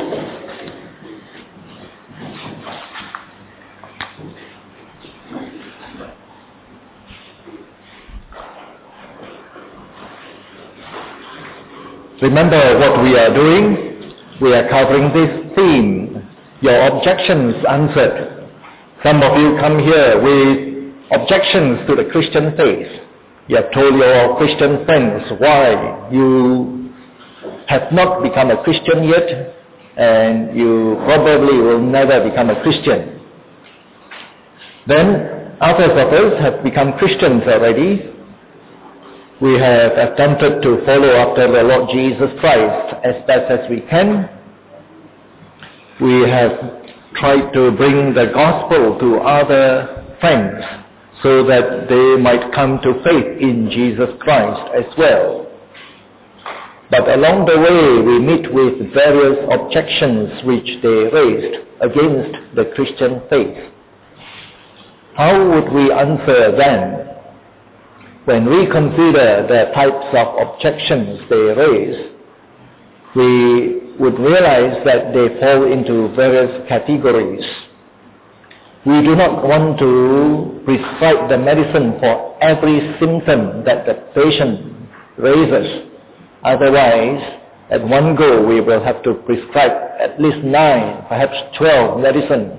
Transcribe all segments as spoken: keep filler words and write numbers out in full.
Remember what we are doing? We are covering this theme, your objections answered. Some of you come here with objections to the Christian faith. You have told your Christian friends why you have not become a Christian yet, and you probably will never become a Christian. Then others of us have become Christians already. We have attempted to follow after the Lord Jesus Christ as best as we can. We have tried to bring the gospel to other friends so that they might come to faith in Jesus Christ as well. But along the way we meet with various objections which they raised against the Christian faith. How would we answer them? When we consider the types of objections they raise, we would realize that they fall into various categories. We do not want to prescribe the medicine for every symptom that the patient raises. Otherwise, at one go we will have to prescribe at least nine, perhaps twelve medicines.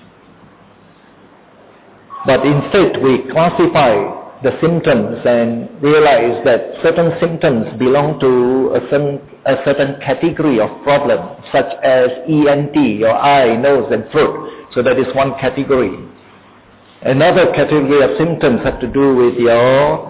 But instead we classify the symptoms and realize that certain symptoms belong to a certain, a certain category of problem, such as E N T, your eye, nose and throat. So that is one category. Another category of symptoms have to do with your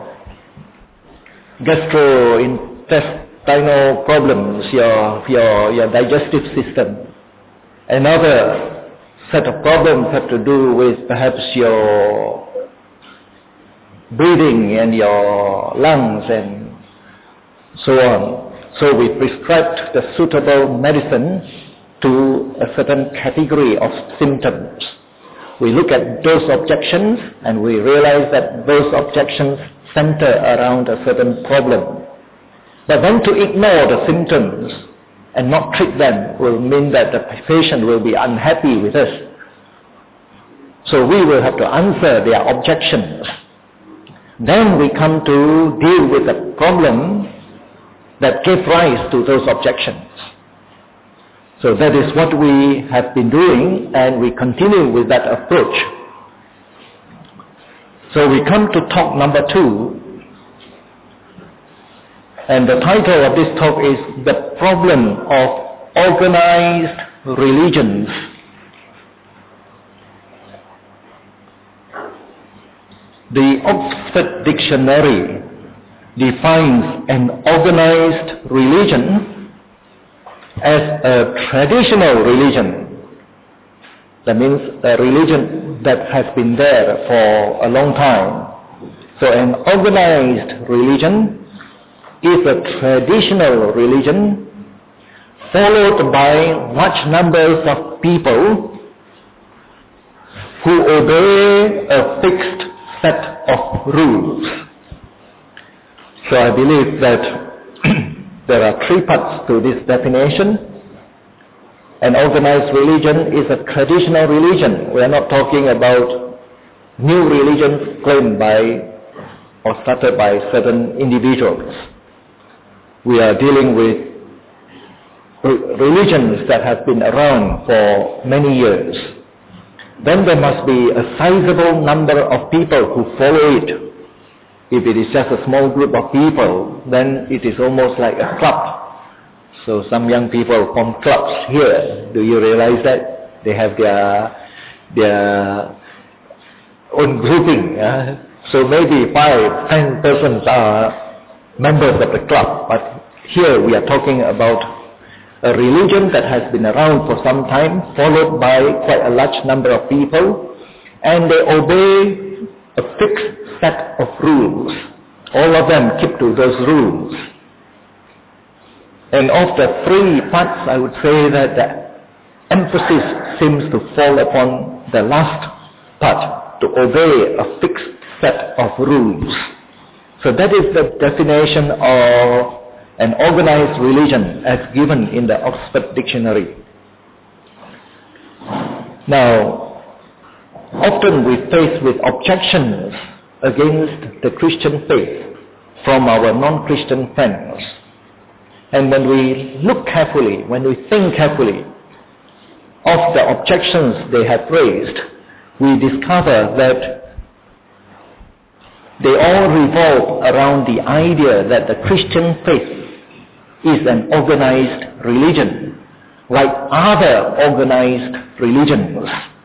gastrointestinal problems, your, your, your digestive system. Another set of problems have to do with perhaps your breathing and your lungs and so on. So we prescribed the suitable medicine to a certain category of symptoms. We look at those objections and we realize that those objections center around a certain problem. But then to ignore the symptoms and not treat them will mean that the patient will be unhappy with us. So we will have to answer their objections. Then we come to deal with the problem that gave rise to those objections. So that is what we have been doing, and we continue with that approach. So we come to talk number two, and the title of this talk is The Problem of Organized Religions. The Oxford Dictionary defines an organized religion as a traditional religion. That means a religion that has been there for a long time. So an organized religion is a traditional religion followed by large numbers of people who obey a fixed set of rules. So I believe that there are three parts to this definition. An organized religion is a traditional religion. We are not talking about new religions claimed by or started by certain individuals. We are dealing with religions that have been around for many years. Then there must be a sizable number of people who follow it. If it is just a small group of people, then it is almost like a club. So some young people form clubs here. Do you realize that? They have their, their own grouping. Uh? So maybe five, ten persons are members of the club. But here we are talking about a religion that has been around for some time, followed by quite a large number of people, and they obey a fixed set of rules. All of them keep to those rules. And of the three parts, I would say that the emphasis seems to fall upon the last part, to obey a fixed set of rules. So that is the definition of an organized religion as given in the Oxford Dictionary. Now, often we face with objections against the Christian faith from our non-Christian friends. And when we look carefully, when we think carefully of the objections they have raised, we discover that they all revolve around the idea that the Christian faith is an organized religion, like other organized religions.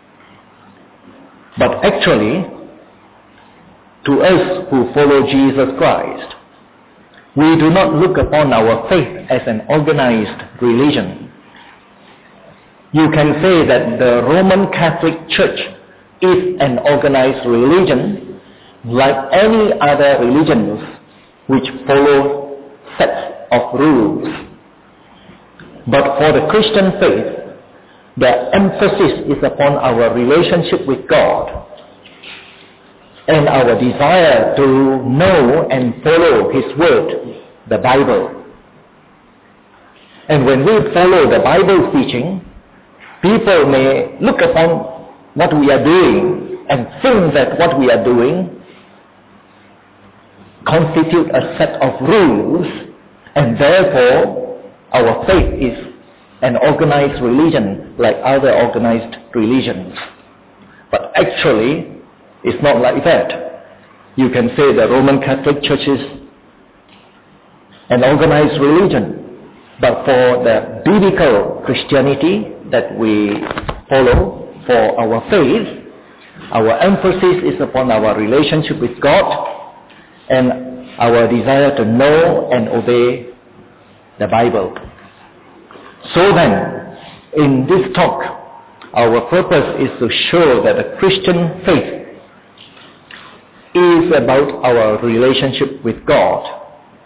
But actually, to us who follow Jesus Christ, we do not look upon our faith as an organized religion. You can say that the Roman Catholic Church is an organized religion like any other religions which follow sets of rules. But for the Christian faith, the emphasis is upon our relationship with God and our desire to know and follow His Word, the Bible. And when we follow the Bible's teaching, people may look upon what we are doing and think that what we are doing constitute a set of rules, and therefore our faith is an organized religion like other organized religions. But actually, it's not like that. You can say the Roman Catholic Church is an organized religion, but for the biblical Christianity that we follow for our faith, our emphasis is upon our relationship with God and our desire to know and obey the Bible. So then, in this talk, our purpose is to show that the Christian faith is about our relationship with God.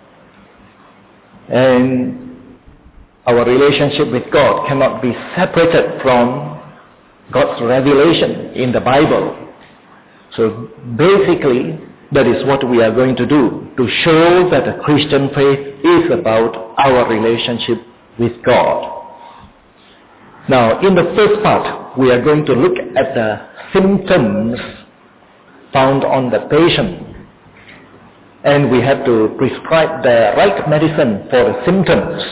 And our relationship with God cannot be separated from God's revelation in the Bible. So basically, that is what we are going to do, to show that the Christian faith is about our relationship with God. Now, in the first part, we are going to look at the symptoms found on the patient. And we have to prescribe the right medicine for the symptoms.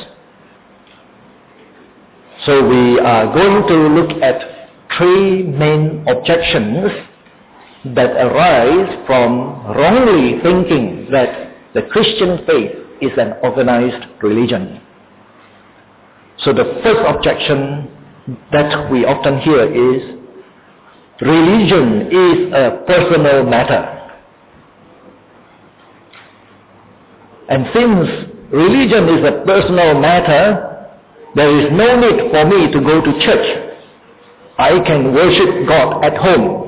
So we are going to look at three main objections that arise from wrongly thinking that the Christian faith is an organized religion. So the first objection that we often hear is, religion is a personal matter. And since religion is a personal matter, there is no need for me to go to church. I can worship God at home.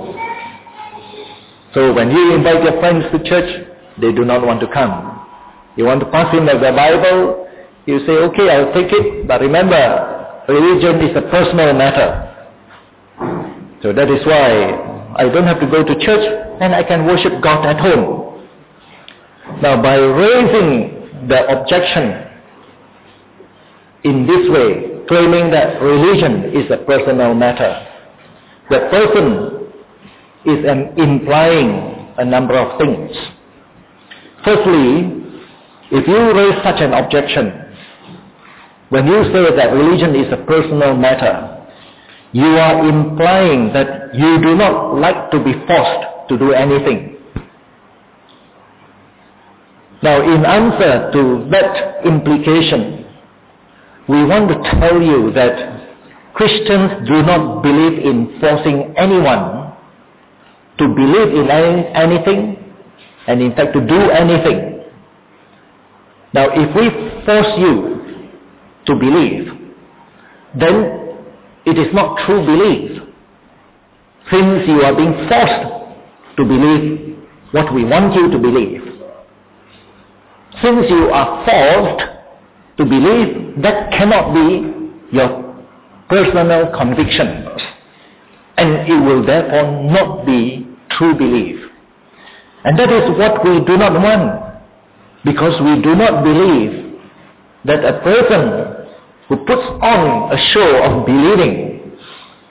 So when you invite your friends to church, they do not want to come. You want to pass in the Bible, you say, okay, I'll take it, but remember, religion is a personal matter. So that is why I don't have to go to church and I can worship God at home. Now, by raising the objection in this way, claiming that religion is a personal matter, the person is an implying a number of things. Firstly, if you raise such an objection, when you say that religion is a personal matter, you are implying that you do not like to be forced to do anything. Now, in answer to that implication, we want to tell you that Christians do not believe in forcing anyone to believe in any, anything, and in fact to do anything. Now, if we force you to believe, then it is not true belief, since you are being forced to believe what we want you to believe. Since you are forced to believe, that cannot be your personal convictions, and it will therefore not be true belief. And that is what we do not want, because we do not believe that a person who puts on a show of believing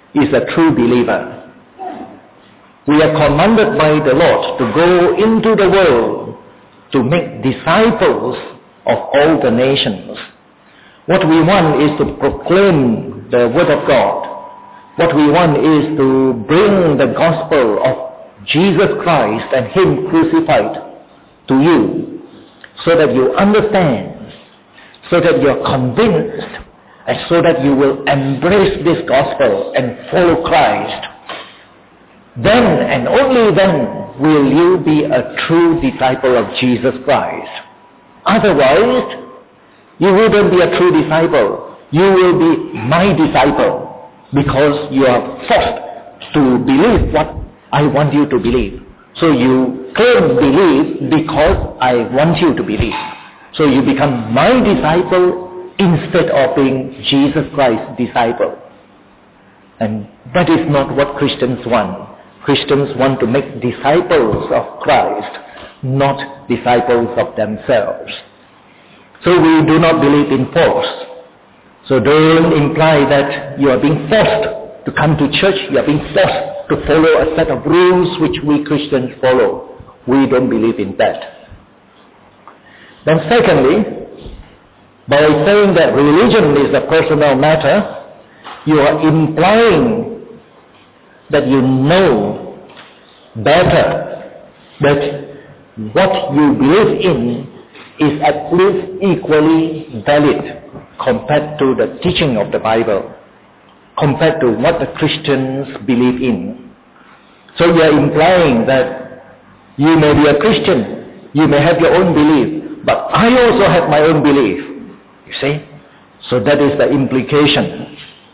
is a true believer. We are commanded by the Lord to go into the world to make disciples of all the nations. What we want is to proclaim the Word of God. What we want is to bring the gospel of Jesus Christ and Him crucified to you, so that you understand, so that you are convinced, and so that you will embrace this gospel and follow Christ. Then and only then will you be a true disciple of Jesus Christ. Otherwise, you wouldn't be a true disciple. You will be my disciple, because you are forced to believe what I want you to believe. So you claim believe because I want you to believe. So you become my disciple instead of being Jesus Christ's disciple. And that is not what Christians want. Christians want to make disciples of Christ, not disciples of themselves. So we do not believe in force. So don't imply that you are being forced to come to church, you are being forced to follow a set of rules which we Christians follow. We don't believe in that. Then secondly, by saying that religion is a personal matter, you are implying that you know better, that what you believe in is at least equally valid compared to the teaching of the Bible, compared to what the Christians believe in. So you are implying that you may be a Christian, you may have your own belief, but I also have my own belief. You see? So that is the implication.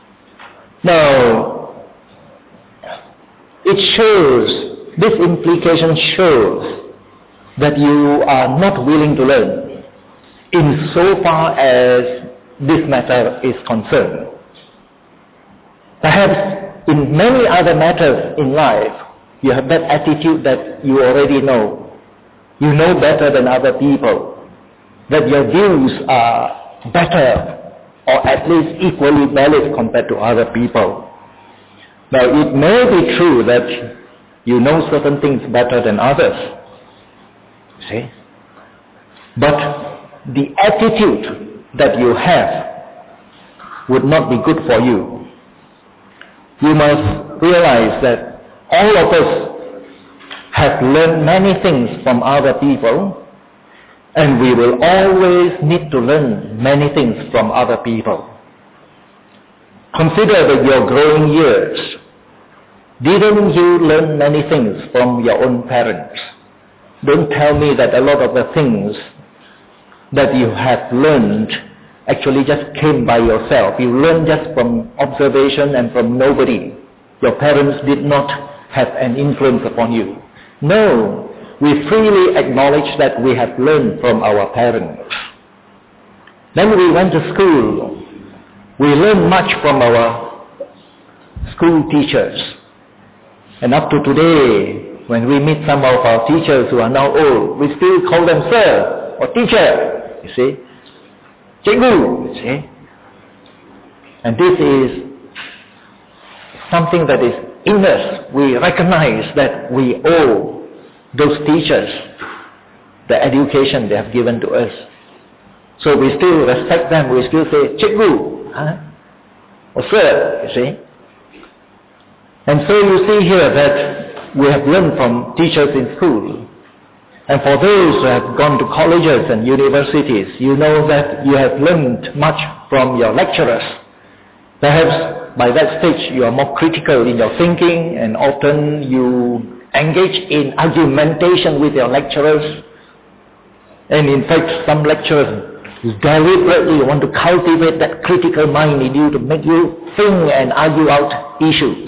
Now, it shows, this implication shows that you are not willing to learn in so far as this matter is concerned. Perhaps in many other matters in life, you have that attitude that you already know. You know better than other people, that your views are better or at least equally valid compared to other people. Now, it may be true that you know certain things better than others, see? But the attitude that you have would not be good for you. You must realize that all of us have learned many things from other people, and we will always need to learn many things from other people. Consider that your growing years. Didn't you learn many things from your own parents? Don't tell me that a lot of the things that you have learned actually just came by yourself. You learned just from observation and from nobody. Your parents did not have an influence upon you. No, we freely acknowledge that we have learned from our parents. Then we went to school. We learned much from our school teachers. And up to today, when we meet some of our teachers who are now old, we still call them sir or teacher, you see. Cikgu, you see. And this is something that is in us. We recognize that we owe those teachers the education they have given to us. So we still respect them. We still say, Cikgu, huh? or sir, you see. And so you see here that we have learned from teachers in school. And for those who have gone to colleges and universities, you know that you have learned much from your lecturers. Perhaps by that stage you are more critical in your thinking, and often you engage in argumentation with your lecturers. And in fact, some lecturers deliberately want to cultivate that critical mind in you to make you think and argue out issues.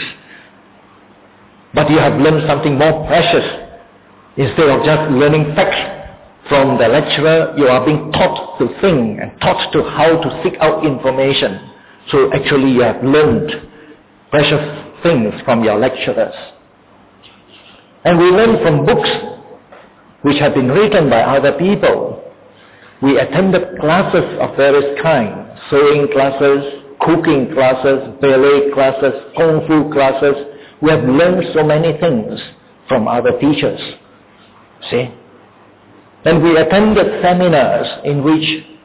But you have learned something more precious. Instead of just learning facts from the lecturer, you are being taught to think and taught to how to seek out information. So actually you have learned precious things from your lecturers. And we learn from books which have been written by other people. We attended classes of various kinds, sewing classes, cooking classes, ballet classes, kung fu classes. We have learned so many things from other teachers. See? Then we attended seminars in which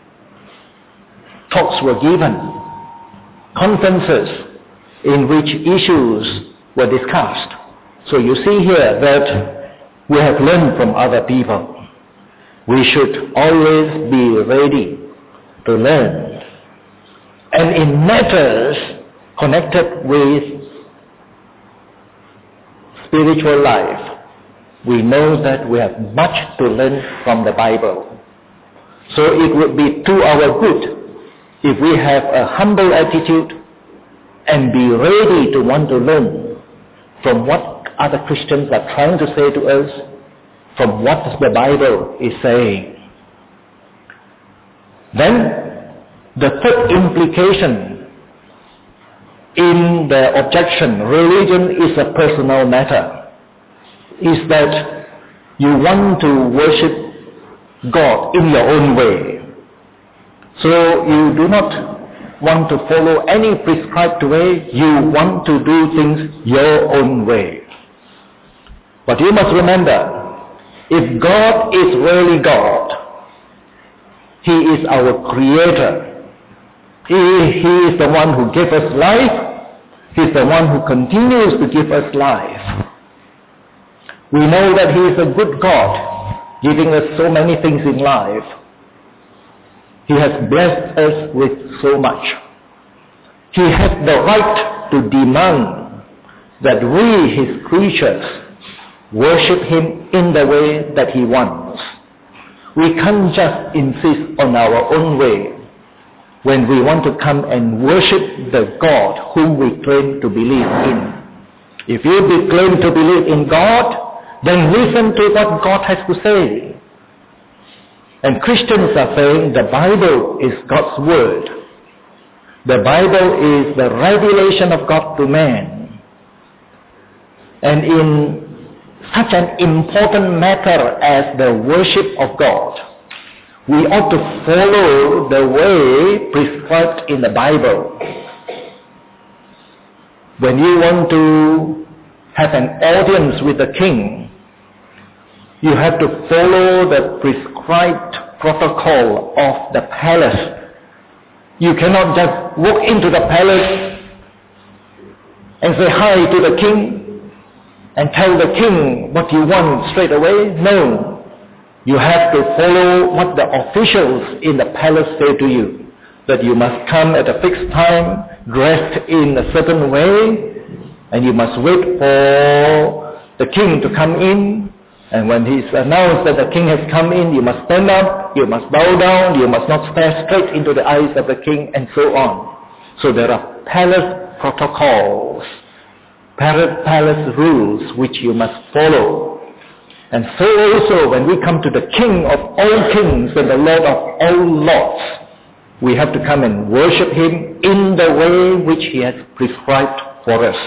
talks were given, conferences in which issues were discussed. So you see here that we have learned from other people. We should always be ready to learn. And in matters connected with spiritual life, we know that we have much to learn from the Bible. So it would be to our good if we have a humble attitude and be ready to want to learn from what other Christians are trying to say to us, from what the Bible is saying. Then, the third implication in the objection, religion is a personal matter, is that you want to worship God in your own way. So you do not want to follow any prescribed way, you want to do things your own way. But you must remember, if God is really God, He is our Creator. He, he is the one who gave us life. He is the one who continues to give us life. We know that He is a good God, giving us so many things in life. He has blessed us with so much. He has the right to demand that we, His creatures, worship Him in the way that He wants. We can't just insist on our own way when we want to come and worship the God whom we claim to believe in. If you claim to believe in God, then listen to what God has to say. And Christians are saying the Bible is God's Word. The Bible is the revelation of God to man. And in such an important matter as the worship of God, we ought to follow the way prescribed in the Bible. When you want to have an audience with the king, you have to follow the prescribed protocol of the palace. You cannot just walk into the palace and say hi to the king and tell the king what you want straight away. No. You have to follow what the officials in the palace say to you. That you must come at a fixed time, dressed in a certain way, and you must wait for the king to come in. And when he's announced that the king has come in, you must stand up, you must bow down, you must not stare straight into the eyes of the king, and so on. So there are palace protocols, palace rules which you must follow. And so also when we come to the King of all kings and the Lord of all lords, we have to come and worship Him in the way which He has prescribed for us.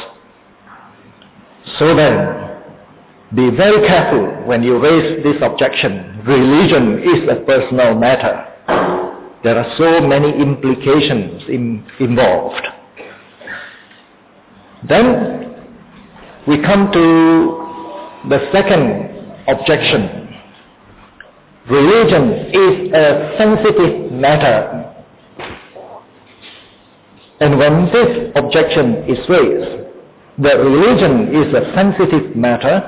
So then, be very careful when you raise this objection. Religion is a personal matter. There are so many implications in, involved. Then we come to the second objection. Religion is a sensitive matter. And when this objection is raised, that religion is a sensitive matter,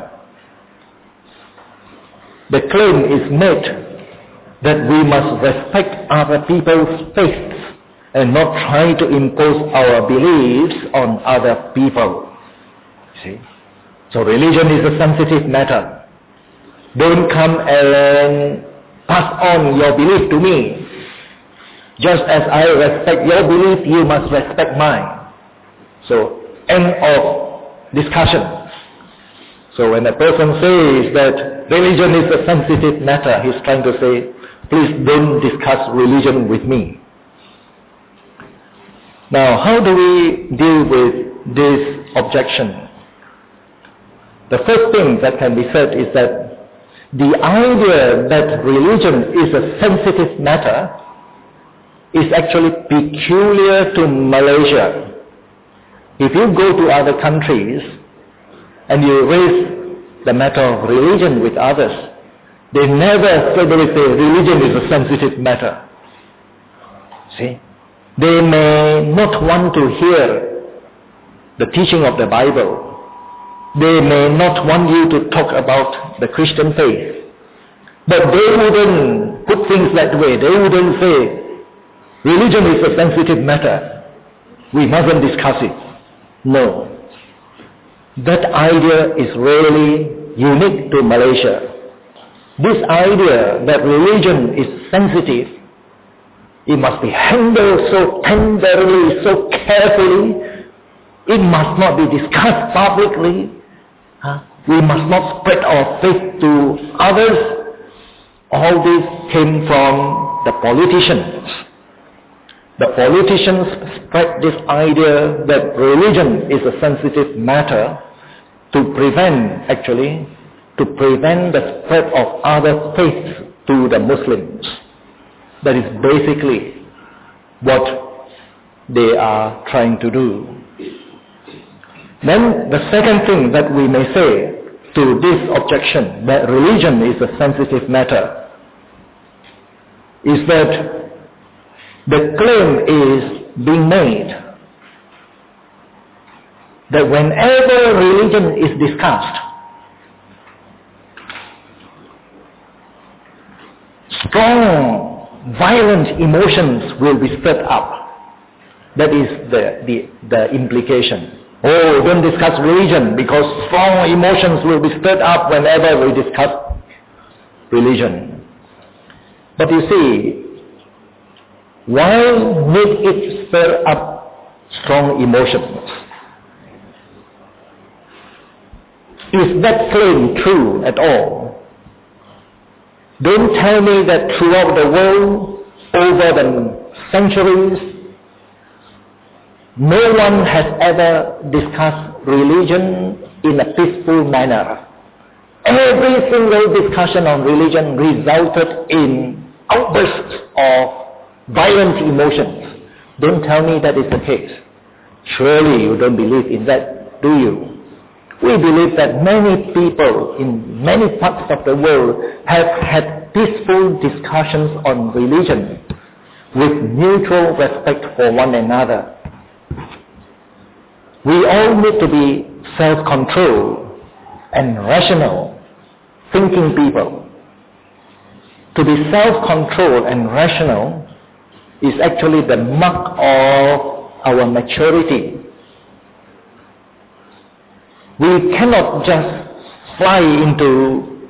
the claim is made that we must respect other people's faiths and not try to impose our beliefs on other people. See? So religion is a sensitive matter. Don't come and pass on your belief to me. Just as I respect your belief, you must respect mine. So, end of discussion. So when a person says that religion is a sensitive matter, he's trying to say, please don't discuss religion with me. Now, how do we deal with this objection? The first thing that can be said is that the idea that religion is a sensitive matter is actually peculiar to Malaysia. If you go to other countries and you raise the matter of religion with others, they never straightaway say religion is a sensitive matter. See? They may not want to hear the teaching of the Bible. They may not want you to talk about the Christian faith. But they wouldn't put things that way. They wouldn't say, religion is a sensitive matter. We mustn't discuss it. No. That idea is really unique to Malaysia. This idea that religion is sensitive, it must be handled so tenderly, so carefully. It must not be discussed publicly. Huh? We must not spread our faith to others. All this came from the politicians. The politicians spread this idea that religion is a sensitive matter to prevent, actually, to prevent the spread of other faiths to the Muslims. That is basically what they are trying to do. Then the second thing that we may say to this objection, that religion is a sensitive matter, is that the claim is being made that whenever religion is discussed, strong, violent emotions will be stirred up. That is the, the, the implication. Oh, don't discuss religion because strong emotions will be stirred up whenever we discuss religion. But you see, why make it stir up strong emotions? Is that claim true at all? Don't tell me that throughout the world, over the centuries, no one has ever discussed religion in a peaceful manner. Every single discussion on religion resulted in outbursts of violent emotions. Don't tell me that is the case. Surely you don't believe in that, do you? We believe that many people in many parts of the world have had peaceful discussions on religion with mutual respect for one another. We all need to be self-controlled and rational, thinking people. To be self-controlled and rational is actually the mark of our maturity. We cannot just fly into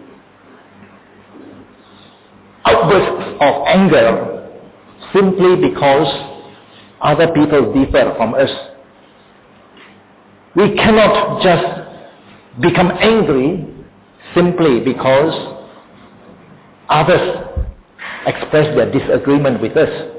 outbursts of anger simply because other people differ from us. We cannot just become angry simply because others express their disagreement with us.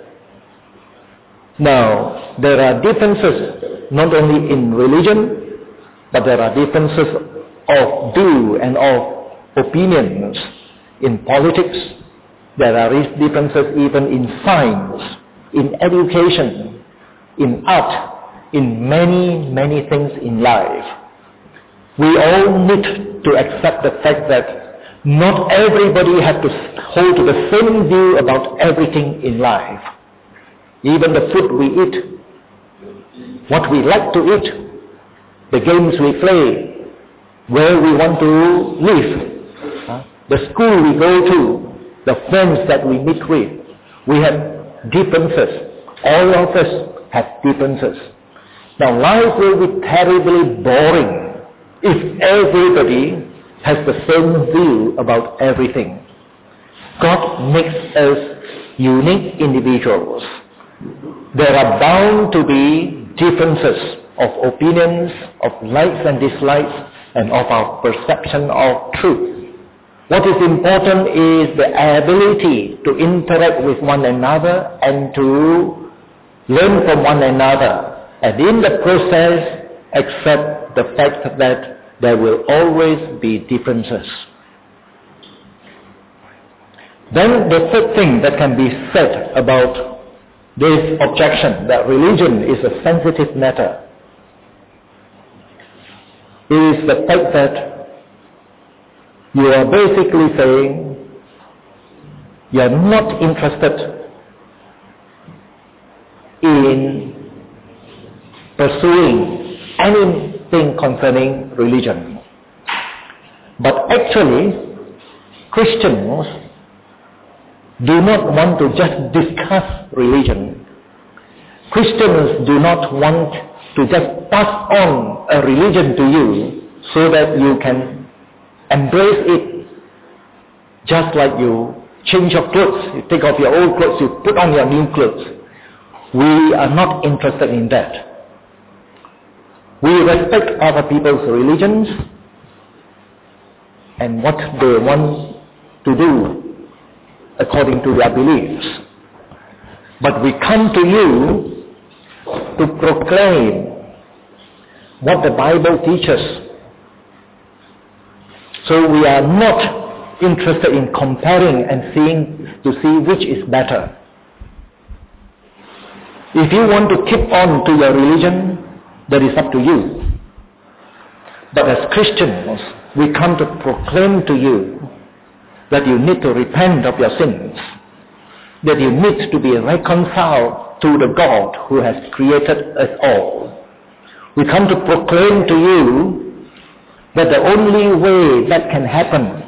Now, there are differences not only in religion, but there are differences of view and of opinions in politics. There are differences even in science, in education, in art, in many, many things in life. We all need to accept the fact that not everybody has to hold to the same view about everything in life. Even the food we eat, what we like to eat, the games we play, where we want to live, the school we go to, the friends that we meet with. We have differences. All of us have differences. Now life will be terribly boring if everybody has the same view about everything. God makes us unique individuals. There are bound to be differences of opinions, of likes and dislikes, and of our perception of truth. What is important is the ability to interact with one another and to learn from one another. And in the process, accept the fact that there will always be differences. Then the third thing that can be said about this objection that religion is a sensitive matter is the fact that you are basically saying you are not interested in pursuing anything concerning religion. But actually, Christians do not want to just discuss religion. Christians do not want to just pass on a religion to you so that you can embrace it just like you change your clothes. You take off your old clothes, you put on your new clothes. We are not interested in that. We respect other people's religions and what they want to do according to their beliefs. But we come to you to proclaim what the Bible teaches. So we are not interested in comparing and seeing to see which is better. If you want to keep on to your religion, that is up to you. But as Christians, we come to proclaim to you that you need to repent of your sins, that you need to be reconciled to the God who has created us all. We come to proclaim to you that the only way that can happen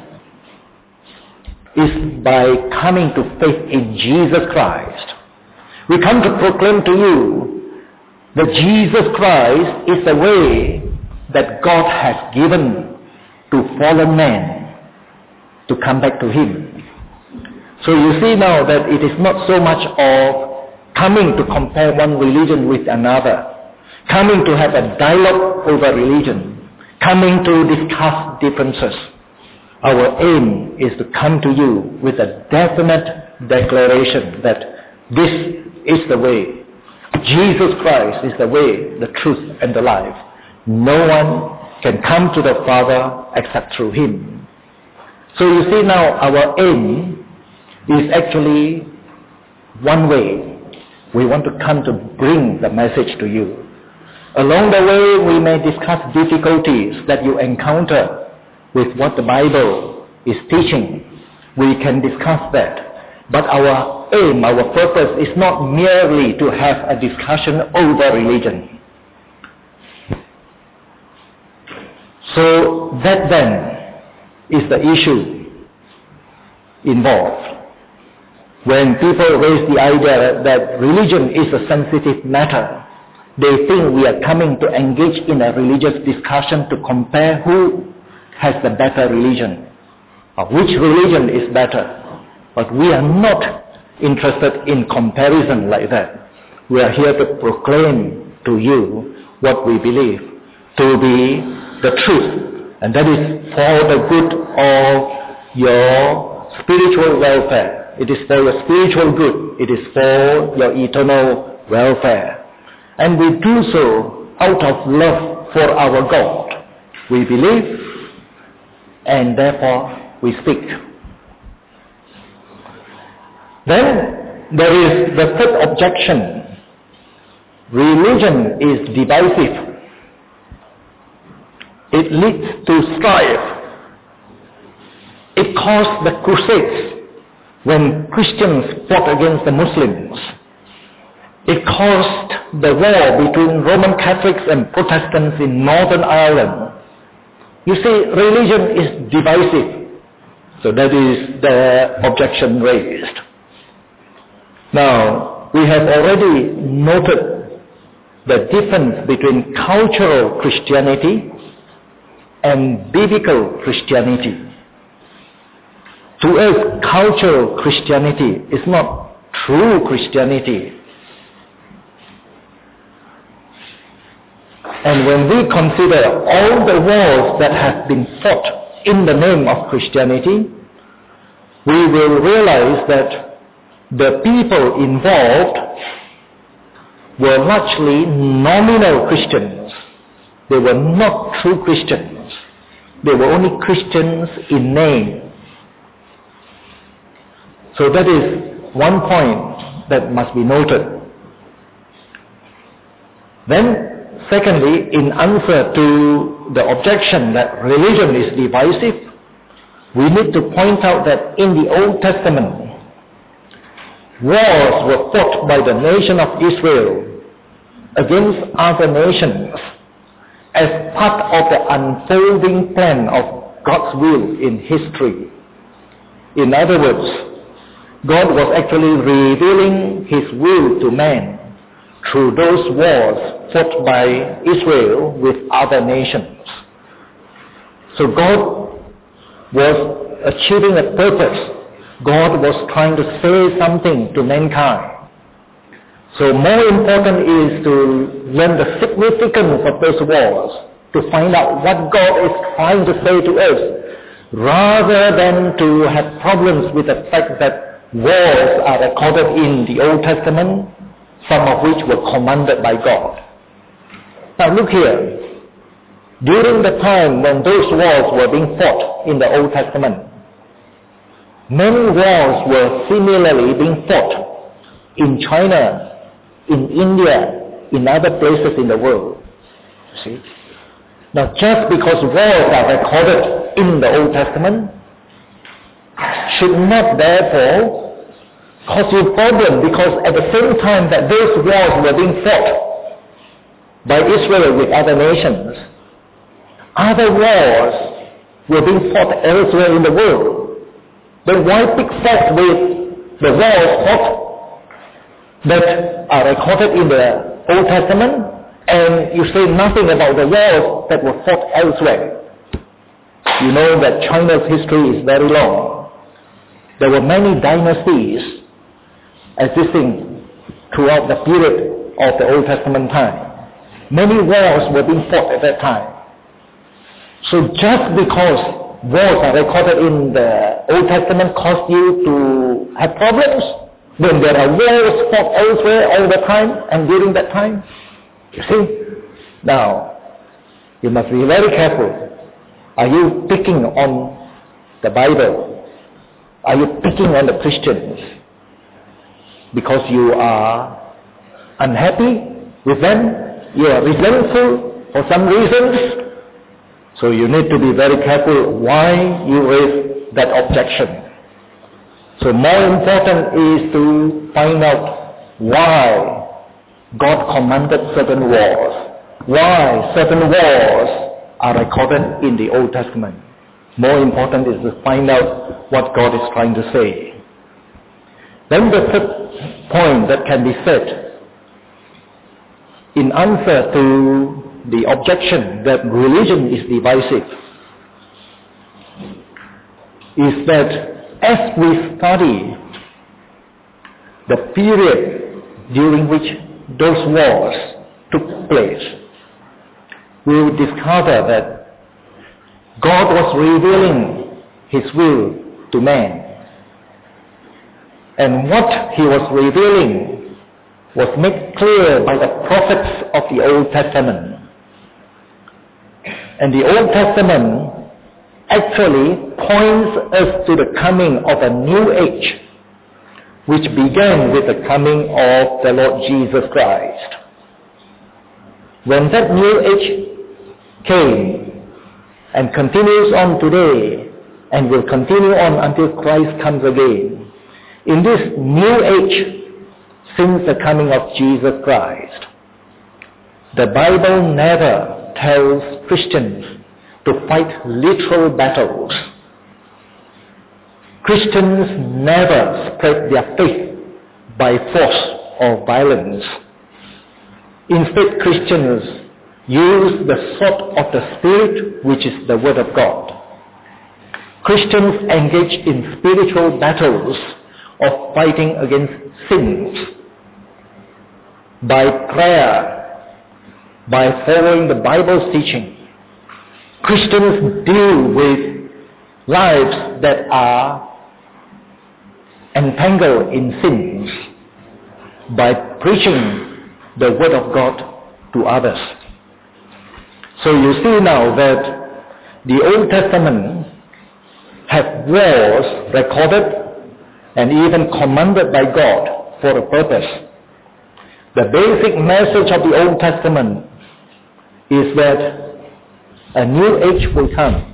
is by coming to faith in Jesus Christ. We come to proclaim to you that Jesus Christ is the way that God has given to fallen man to come back to Him. So you see now that it is not so much of coming to compare one religion with another, coming to have a dialogue over religion, coming to discuss differences. Our aim is to come to you with a definite declaration that this is the way. Jesus Christ is the way, the truth, and the life. No one can come to the Father except through Him. So you see now our aim is actually one way. We want to come to bring the message to you. Along the way we may discuss difficulties that you encounter with what the Bible is teaching. We can discuss that. But our aim, our purpose is not merely to have a discussion over religion. So that then is the issue involved. When people raise the idea that religion is a sensitive matter, they think we are coming to engage in a religious discussion to compare who has the better religion, or which religion is better. But we are not interested in comparison like that. We are here to proclaim to you what we believe to be the truth, and that is for the good of your spiritual welfare. It is for your spiritual good. It is for your eternal welfare. And we do so out of love for our God. We believe, and therefore we speak. Then there is the third objection. Religion is divisive. It leads to strife. It caused the Crusades when Christians fought against the Muslims. It caused the war between Roman Catholics and Protestants in Northern Ireland. You see, religion is divisive. So that is the objection raised. Now, we have already noted the difference between cultural Christianity and biblical Christianity. To us, cultural Christianity is not true Christianity. And when we consider all the wars that have been fought in the name of Christianity, we will realize that the people involved were largely nominal Christians. They were not true Christians. They were only Christians in name. So that is one point that must be noted. Then, secondly, in answer to the objection that religion is divisive, we need to point out that in the Old Testament, wars were fought by the nation of Israel against other nations as part of the unfolding plan of God's will in history. In other words, God was actually revealing His will to man through those wars fought by Israel with other nations. So God was achieving a purpose. God was trying to say something to mankind. So more important is to learn the significance of those wars, to find out what God is trying to say to us, rather than to have problems with the fact that wars are recorded in the Old Testament, some of which were commanded by God. Now look here. During the time when those wars were being fought in the Old Testament, many wars were similarly being fought in China, in India, in other places in the world. See? Now just because wars are recorded in the Old Testament should not therefore cause you problem, because at the same time that those wars were being fought by Israel with other nations, other wars were being fought elsewhere in the world. Then why pick fault with the wars fought that are recorded in the Old Testament, and you say nothing about the wars that were fought elsewhere? You know that China's history is very long. There were many dynasties existing throughout the period of the Old Testament time. Many wars were being fought at that time. So just because wars are recorded in the Old Testament cause you to have problems when there are wars fought elsewhere all the time and during that time? You see? Now, you must be very careful. Are you picking on the Bible? Are you picking on the Christians because you are unhappy with them? You are resentful for some reasons? So you need to be very careful why you raise that objection. So more important is to find out why God commanded certain wars, why certain wars are recorded in the Old Testament. More important is to find out what God is trying to say. Then the third point that can be said in answer to the objection that religion is divisive is that as we study the period during which those wars took place, we will discover that God was revealing His will to man. And what He was revealing was made clear by the prophets of the Old Testament. And the Old Testament actually points us to the coming of a new age, which began with the coming of the Lord Jesus Christ. When that new age came and continues on today and will continue on until Christ comes again, in this new age, since the coming of Jesus Christ, the Bible never tells Christians to fight literal battles. Christians never spread their faith by force or violence. Instead, Christians use the sword of the Spirit, which is the Word of God. Christians engage in spiritual battles of fighting against sins by prayer, by following the Bible's teaching. Christians deal with lives that are entangled in sins by preaching the Word of God to others. So you see now that the Old Testament have wars recorded and even commanded by God for a purpose. The basic message of the Old Testament is that a new age will come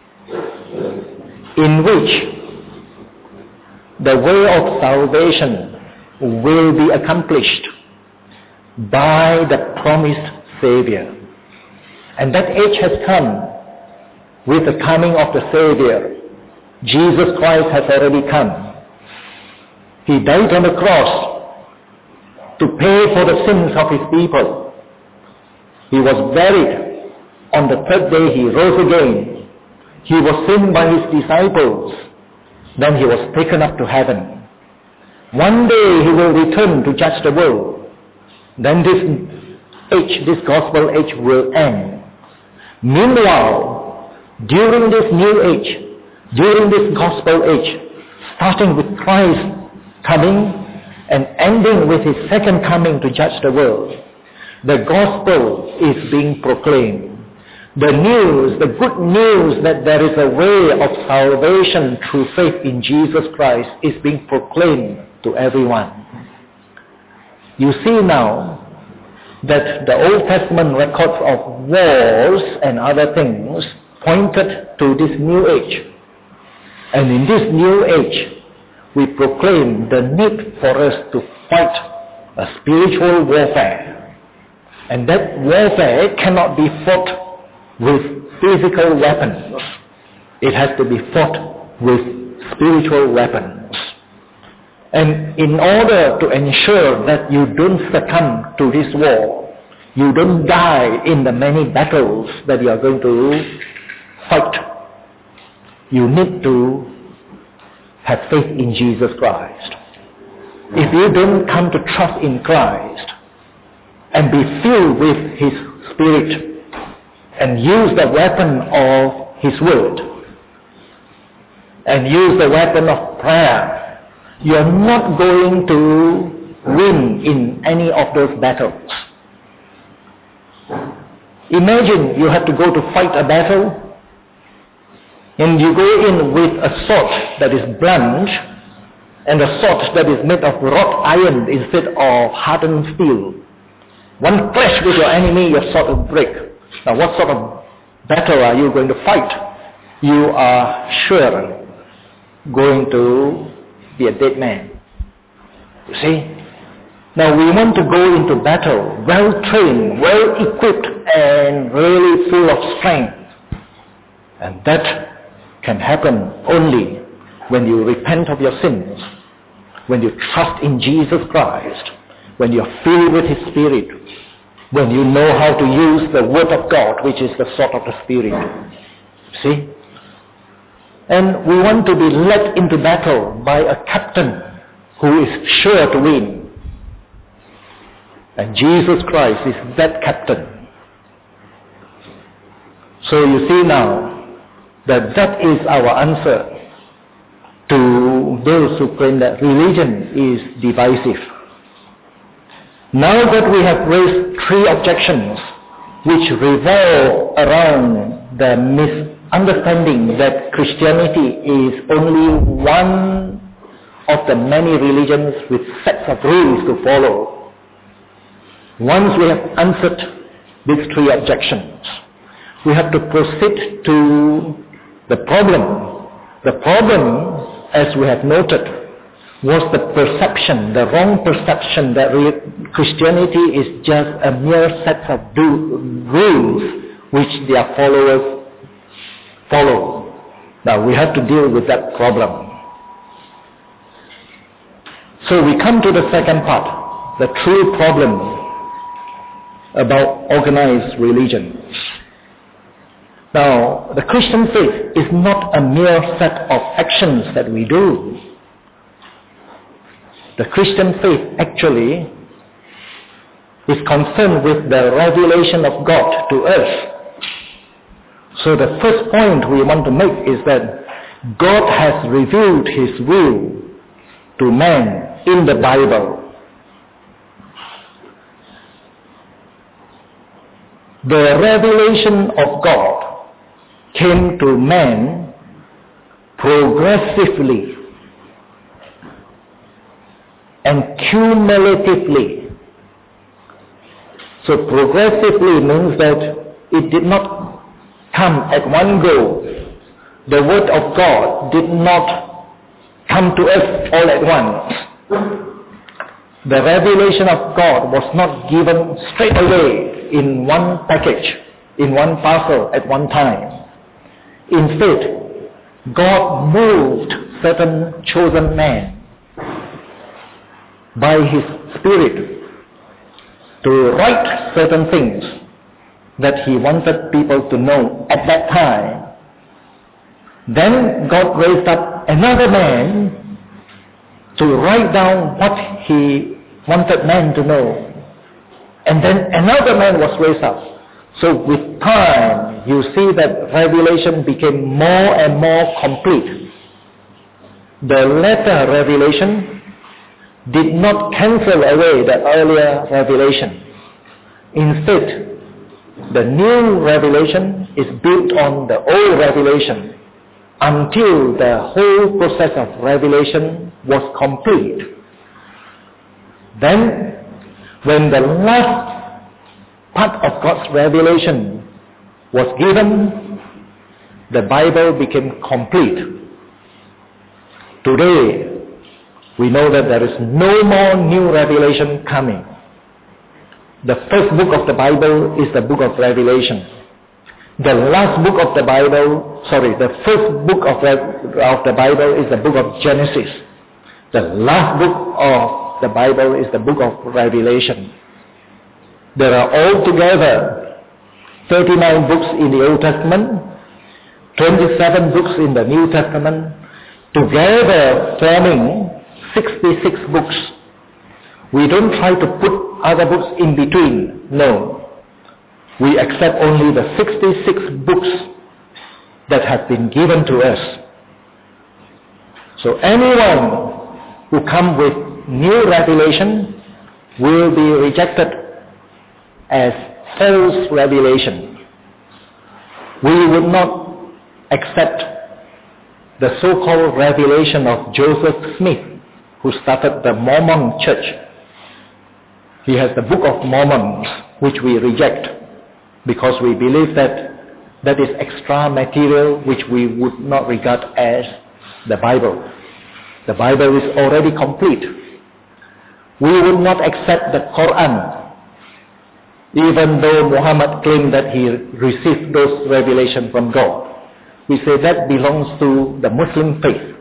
in which the way of salvation will be accomplished by the promised Savior. And that age has come with the coming of the Savior. Jesus Christ has already come. He died on the cross to pay for the sins of his people. He was buried. On the third day he rose again. He was seen by his disciples. Then he was taken up to heaven. One day he will return to judge the world. Then this age, this gospel age will end. Meanwhile, during this new age, during this gospel age, starting with Christ coming and ending with his second coming to judge the world, the gospel is being proclaimed. The news, the good news that there is a way of salvation through faith in Jesus Christ is being proclaimed to everyone. You see now that the Old Testament records of wars and other things pointed to this new age. And in this new age, we proclaim the need for us to fight a spiritual warfare. And that warfare cannot be fought with physical weapons. It has to be fought with spiritual weapons. And in order to ensure that you don't succumb to this war, you don't die in the many battles that you are going to fight, you need to have faith in Jesus Christ. If you don't come to trust in Christ and be filled with his Spirit and use the weapon of his word and use the weapon of prayer, you are not going to win in any of those battles. Imagine you have to go to fight a battle and you go in with a sword that is blunt and a sword that is made of wrought iron instead of hardened steel. One clash with your enemy, your sword will break. Now what sort of battle are you going to fight? You are sure going to be a dead man. You see? Now we want to go into battle well trained, well equipped and really full of strength. And that can happen only when you repent of your sins, when you trust in Jesus Christ, when you are filled with his Spirit, when you know how to use the Word of God, which is the sword of the Spirit. See? And we want to be led into battle by a captain who is sure to win. And Jesus Christ is that captain. So you see now that that is our answer to those who claim that religion is divisive. Now that we have raised three objections which revolve around the misunderstanding that Christianity is only one of the many religions with sets of rules to follow, once we have answered these three objections, we have to proceed to the problem. The problem, as we have noted, was the perception, the wrong perception that Christianity is just a mere set of do, rules which their followers follow. Now we have to deal with that problem. So we come to the second part, the true problem about organized religion. Now, the Christian faith is not a mere set of actions that we do. The Christian faith actually is concerned with the revelation of God to us. So the first point we want to make is that God has revealed his will to man in the Bible. The revelation of God came to man progressively and cumulatively So progressively means that it did not come at one go. The Word of God did not come to us all at once. The revelation of God was not given straight away in one package, in one parcel at one time. Instead, God moved certain chosen men by His Spirit to write certain things that He wanted people to know at that time. Then God raised up another man to write down what He wanted men to know. And then another man was raised up. So with time, you see that revelation became more and more complete. The latter revelation did not cancel away the earlier revelation. Instead, the new revelation is built on the old revelation until the whole process of revelation was complete. Then, when the last part of God's revelation was given, the Bible became complete. Today, we know that there is no more new revelation coming. The first book of the Bible is the book of Revelation. The last book of the Bible, sorry, the first book of, of the Bible is the book of Genesis. The last book of the Bible is the book of Revelation. There are altogether thirty-nine books in the Old Testament, twenty-seven books in the New Testament, together forming sixty-six books. We don't try to put other books in between. No. We accept only the sixty-six books that have been given to us. So anyone who comes with new revelation will be rejected as false revelation. We would not accept the so-called revelation of Joseph Smith, who started the Mormon church. He has the Book of Mormon, which we reject because we believe that that is extra material which we would not regard as the Bible. The Bible is already complete. We would not accept the Quran, even though Muhammad claimed that he received those revelations from God. We say that belongs to the Muslim faith.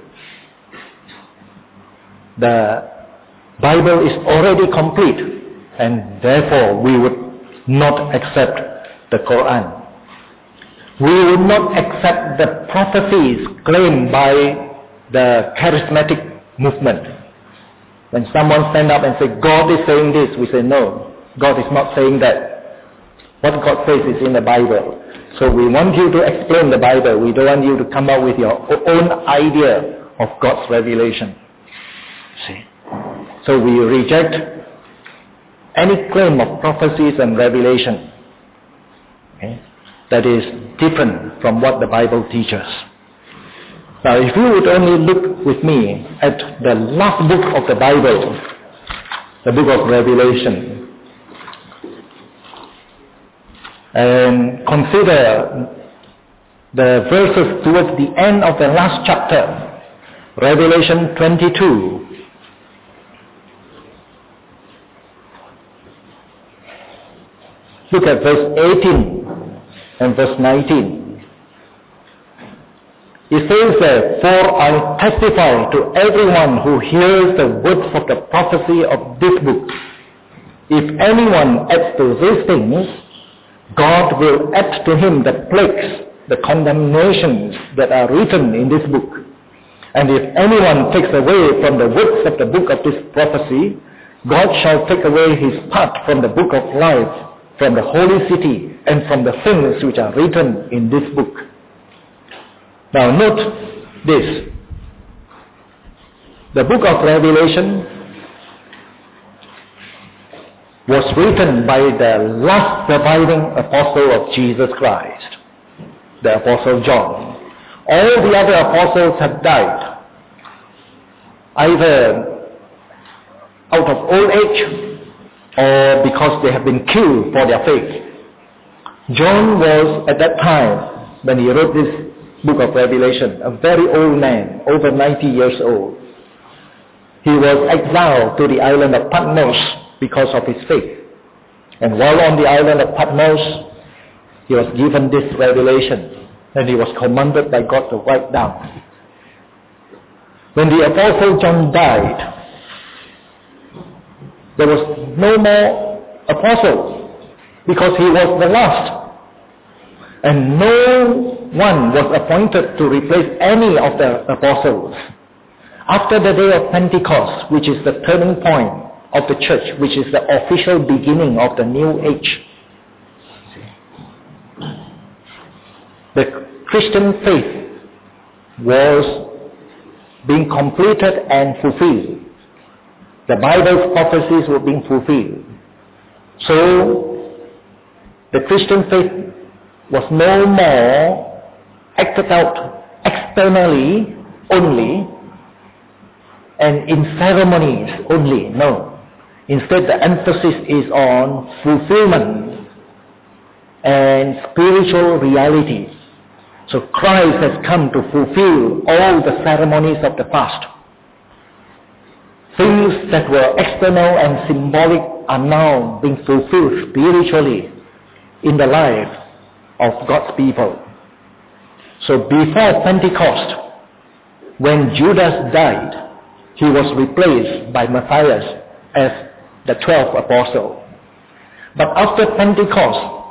The Bible is already complete, and therefore we would not accept the Quran. We would not accept the prophecies claimed by the charismatic movement. When someone stands up and says, God is saying this, we say, no, God is not saying that. What God says is in the Bible. So we want you to explain the Bible. We don't want you to come up with your own idea of God's revelation. See? So we reject any claim of prophecies and revelation, okay, that is different from what the Bible teaches. Now, if you would only look with me at the last book of the Bible, the book of Revelation, and consider the verses towards the end of the last chapter, Revelation twenty-two. Look at verse eighteen and verse nineteen. It says that, for I testify to everyone who hears the words of the prophecy of this book. If anyone adds to these things, God will add to him the plagues, the condemnations that are written in this book. And if anyone takes away from the words of the book of this prophecy, God shall take away his part from the book of life, from the holy city, and from the things which are written in this book. Now note this. The book of Revelation was written by the last surviving apostle of Jesus Christ, the Apostle John. All the other apostles have died, either out of old age or because they have been killed for their faith. John was, at that time, when he wrote this book of Revelation, a very old man, over ninety years old. He was exiled to the island of Patmos because of his faith. And while on the island of Patmos, he was given this revelation, and he was commanded by God to write down. When the Apostle John died, there was no more apostle, because he was the last. And no one was appointed to replace any of the apostles. After the day of Pentecost, which is the turning point of the church, which is the official beginning of the new age, the Christian faith was being completed and fulfilled. The Bible's prophecies were being fulfilled. So, the Christian faith was no more acted out externally only and in ceremonies only. No. Instead, the emphasis is on fulfillment and spiritual realities. So Christ has come to fulfill all the ceremonies of the past. Things that were external and symbolic are now being fulfilled spiritually in the life of God's people. So before Pentecost, when Judas died, he was replaced by Matthias as the twelfth apostle. But after Pentecost,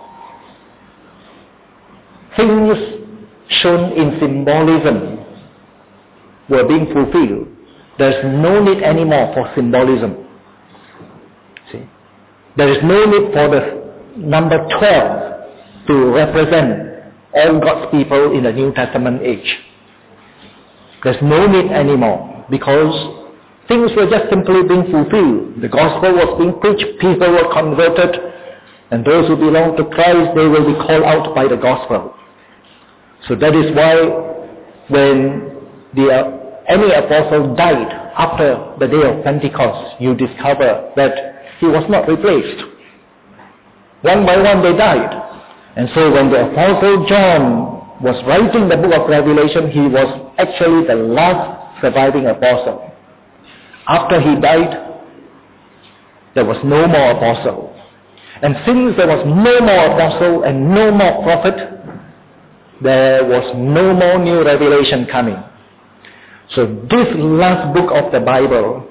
things shown in symbolism were being fulfilled. There's no need anymore for symbolism. See? There is no need for the number twelve to represent all God's people in the New Testament age. There's no need anymore, because things were just simply being fulfilled. The gospel was being preached, people were converted, and those who belong to Christ, they will be called out by the gospel. So that is why when the, uh, any apostle died after the day of Pentecost, you discover that he was not replaced. One by one they died. And so when the Apostle John was writing the book of Revelation, he was actually the last surviving apostle. After he died, there was no more apostle. And since there was no more apostle and no more prophet, there was no more new revelation coming. So this last book of the Bible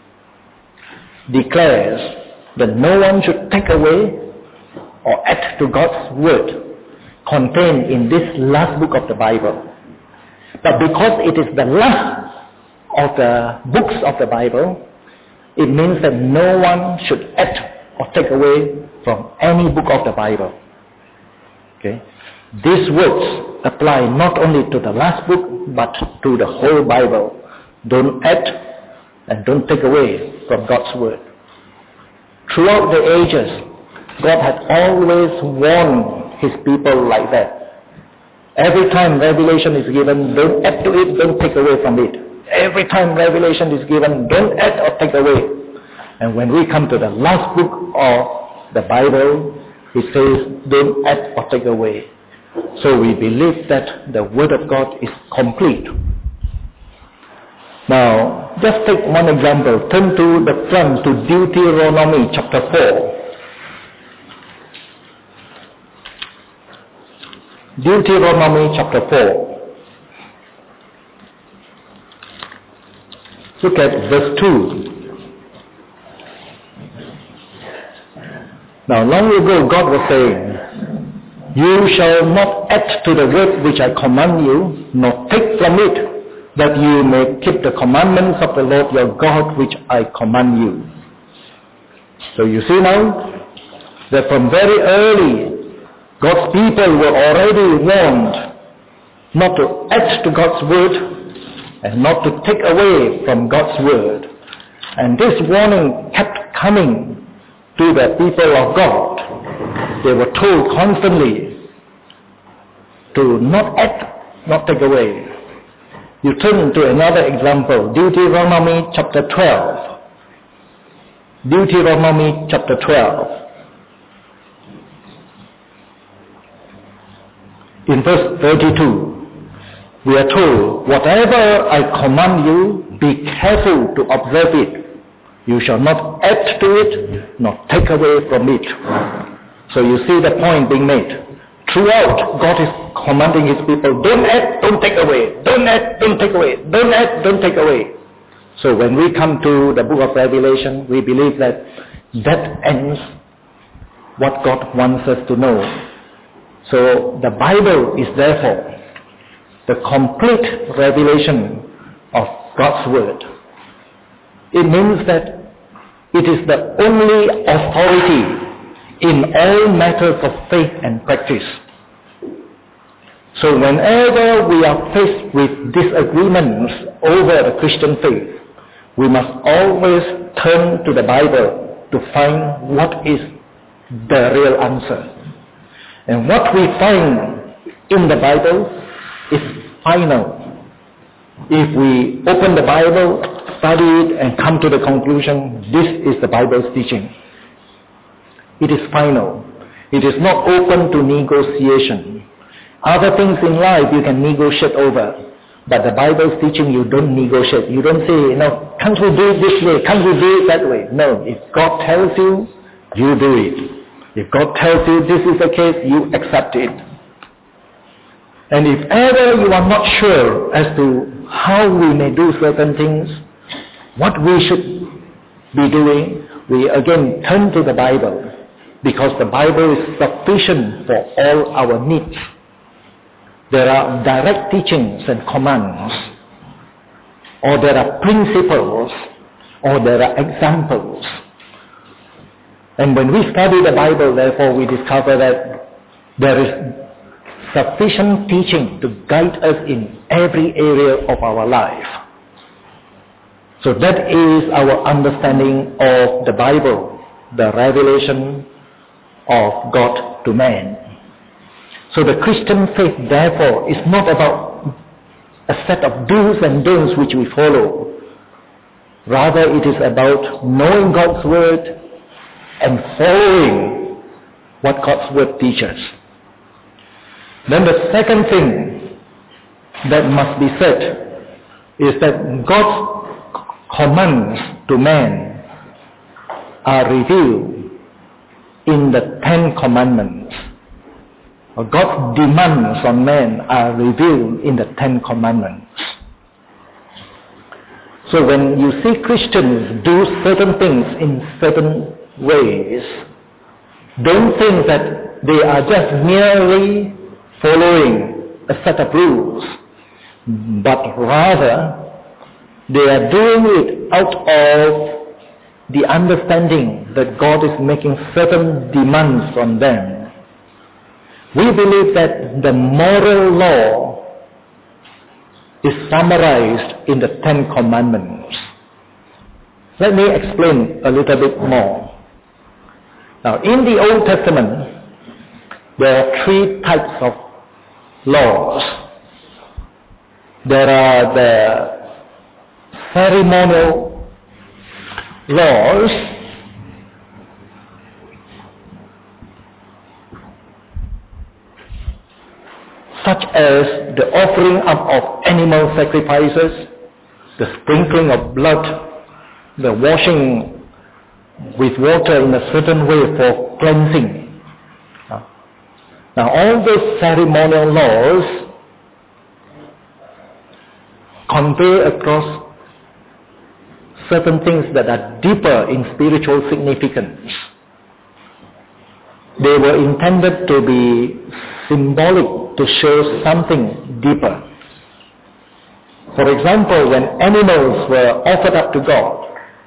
declares that no one should take away or add to God's word contained in this last book of the Bible. But because it is the last of the books of the Bible, it means that no one should add or take away from any book of the Bible. Okay? These words apply not only to the last book, but to the whole Bible. Don't add and don't take away from God's word. Throughout the ages, God had always warned his people like that. Every time revelation is given, don't add to it, don't take away from it. Every time revelation is given, don't add or take away. And when we come to the last book of the Bible, it says, don't add or take away. So we believe that the word of God is complete. Now, just take one example. Turn to the front to Deuteronomy chapter four. Deuteronomy chapter four. Look at verse two. Now, long ago God was saying, you shall not add to the word which I command you, nor take from it, that you may keep the commandments of the Lord your God which I command you. So you see now, that from very early, God's people were already warned not to add to God's word and not to take away from God's word. And this warning kept coming to the people of God. They were told constantly to not add, not take away. You turn to another example, Deuteronomy chapter twelve. Deuteronomy chapter twelve. In verse thirty-two, we are told, whatever I command you, be careful to observe it. You shall not add to it, nor take away from it. So you see the point being made. Throughout, God is commanding his people, don't add, don't take away. Don't add, don't take away. Don't add, don't take away. So when we come to the book of Revelation, we believe that that ends what God wants us to know. So the Bible is therefore the complete revelation of God's Word. It means that it is the only authority in all matters of faith and practice. So whenever we are faced with disagreements over the Christian faith, we must always turn to the Bible to find what is the real answer. And what we find in the Bible is final. If we open the Bible, study it, and come to the conclusion, this is the Bible's teaching. It is final. It is not open to negotiation. Other things in life you can negotiate over, but the Bible's teaching you don't negotiate. You don't say, no, can't we do it this way? Can't we do it that way? No, if God tells you, you do it. If God tells you this is the case, you accept it. And if ever you are not sure as to how we may do certain things, what we should be doing, we again turn to the Bible, because the Bible is sufficient for all our needs. There are direct teachings and commands, or there are principles, or there are examples. And when we study the Bible, therefore, we discover that there is sufficient teaching to guide us in every area of our life. So that is our understanding of the Bible, the revelation of God to man. So the Christian faith, therefore, is not about a set of do's and don'ts which we follow. Rather, it is about knowing God's Word and following what God's Word teaches. Then the second thing that must be said is that God's commands to man are revealed in the Ten Commandments. Or God's demands on man are revealed in the Ten Commandments. So when you see Christians do certain things in certain ways, don't think that they are just merely following a set of rules, but rather they are doing it out of the understanding that God is making certain demands from them. We believe that the moral law is summarized in the Ten Commandments. Let me explain a little bit more. Now, in the Old Testament, there are three types of laws. There are the ceremonial laws, such as the offering up of animal sacrifices, the sprinkling of blood, the washing with water in a certain way for cleansing. Now, all those ceremonial laws convey across certain things that are deeper in spiritual significance. They were intended to be symbolic, to show something deeper. For example, when animals were offered up to God,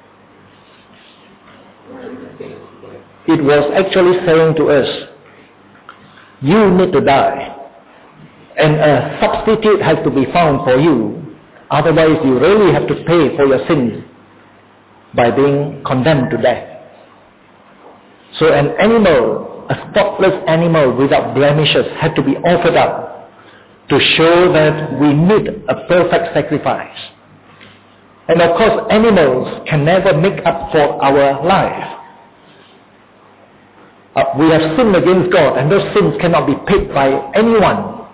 it was actually saying to us, you need to die, and a substitute has to be found for you, otherwise you really have to pay for your sins by being condemned to death. So an animal, a spotless animal without blemishes, had to be offered up to show that we need a perfect sacrifice. And of course, animals can never make up for our life. Uh, we have sinned against God, and those sins cannot be paid by anyone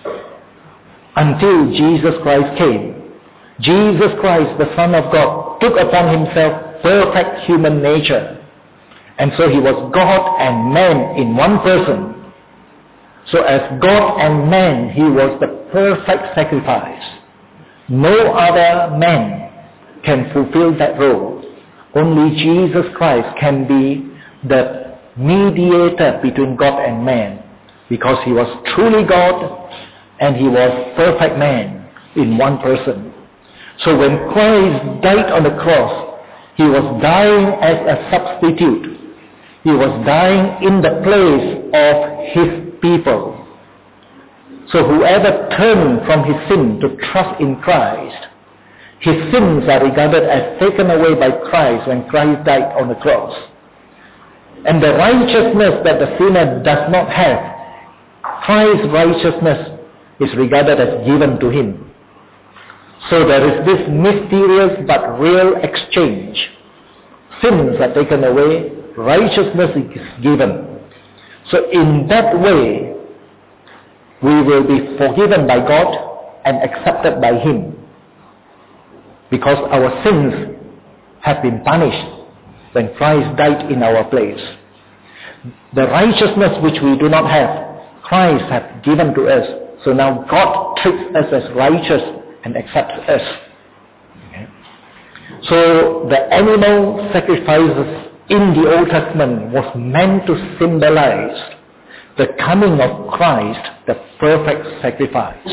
until Jesus Christ came. Jesus Christ, the Son of God, took upon himself perfect human nature. And so he was God and man in one person. So as God and man, he was the perfect sacrifice. No other man can fulfill that role. Only Jesus Christ can be the mediator between God and man, because he was truly God and he was perfect man in one person. So when Christ died on the cross, he was dying as a substitute. He was dying in the place of his people. So whoever turned from his sin to trust in Christ, his sins are regarded as taken away by Christ when Christ died on the cross. And the righteousness that the sinner does not have, Christ's righteousness is regarded as given to him. So there is this mysterious but real exchange. Sins are taken away, righteousness is given. So in that way, we will be forgiven by God and accepted by him, because our sins have been punished when Christ died in our place. The righteousness which we do not have, Christ has given to us. So now God treats us as righteous and accepts us. Okay. So the animal sacrifices in the Old Testament was meant to symbolize the coming of Christ, the perfect sacrifice.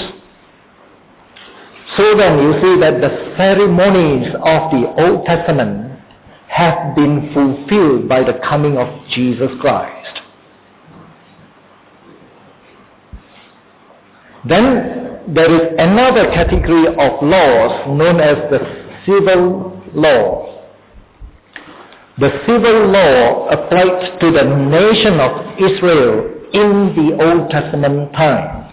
So then you see that the ceremonies of the Old Testament have been fulfilled by the coming of Jesus Christ. Then there is another category of laws known as the civil law. The civil law applied to the nation of Israel in the Old Testament time.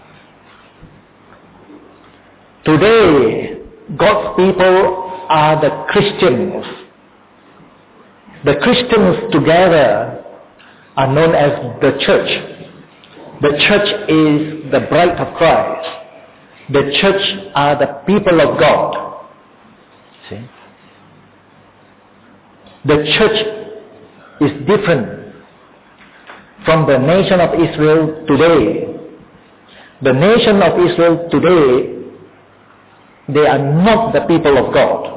Today, God's people are the Christians. The Christians together are known as the church. The church is the bride of Christ. The church are the people of God. See? The church is different from the nation of Israel today. The nation of Israel today, they are not the people of God.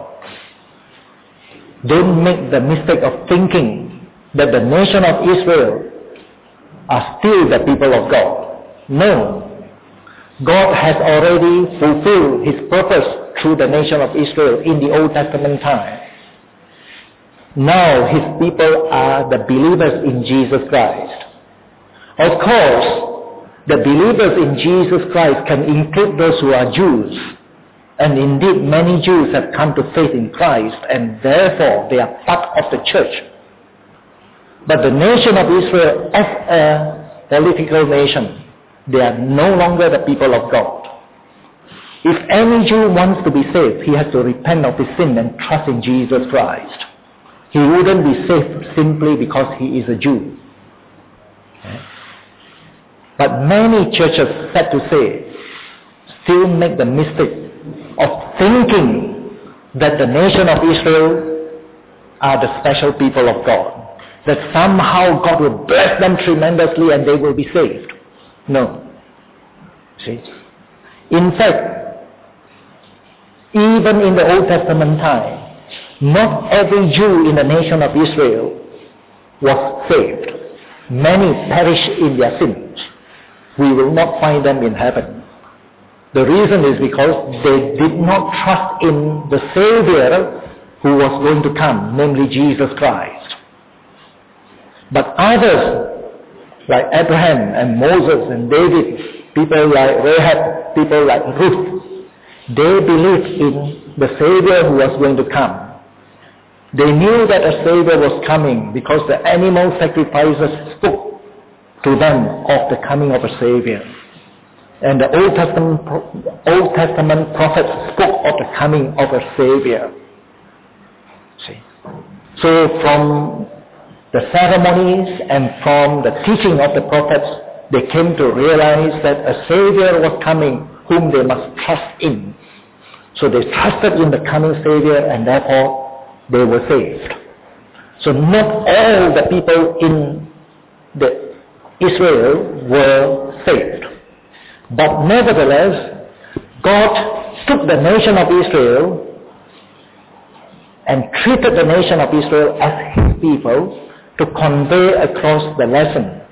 Don't make the mistake of thinking that the nation of Israel are still the people of God. No. God has already fulfilled his purpose through the nation of Israel in the Old Testament time. Now his people are the believers in Jesus Christ. Of course, the believers in Jesus Christ can include those who are Jews. And indeed, many Jews have come to faith in Christ, and therefore they are part of the church. But the nation of Israel, as a political nation, they are no longer the people of God. If any Jew wants to be saved, he has to repent of his sin and trust in Jesus Christ. He wouldn't be saved simply because he is a Jew. Okay. But many churches, sad to say, still make the mistake of thinking that the nation of Israel are the special people of God, that somehow God will bless them tremendously and they will be saved. No. See? In fact, even in the Old Testament time, not every Jew in the nation of Israel was saved. Many perished in their sins. We will not find them in heaven. The reason is because they did not trust in the Savior who was going to come, namely Jesus Christ. But others, like Abraham and Moses and David, people like Rahab, people like Ruth, they believed in the Savior who was going to come. They knew that a Savior was coming because the animal sacrifices spoke to them of the coming of a Savior. And the Old Testament, Old Testament prophets spoke of the coming of a Savior. So from the ceremonies and from the teaching of the prophets, they came to realize that a Savior was coming whom they must trust in. So they trusted in the coming Savior, and therefore they were saved. So not all the people in the Israel were saved. But nevertheless, God took the nation of Israel and treated the nation of Israel as his people to convey across the lesson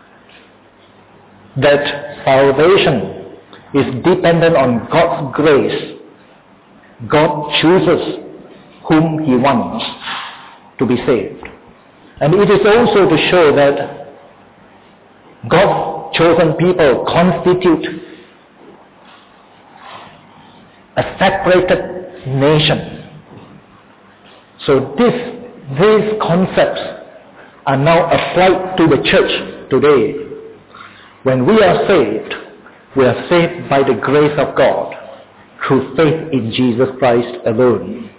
that salvation is dependent on God's grace. God chooses whom he wants to be saved. And it is also to show that God's chosen people constitute a separated nation. So this, these concepts are now applied to the church today. When we are saved, we are saved by the grace of God through faith in Jesus Christ alone.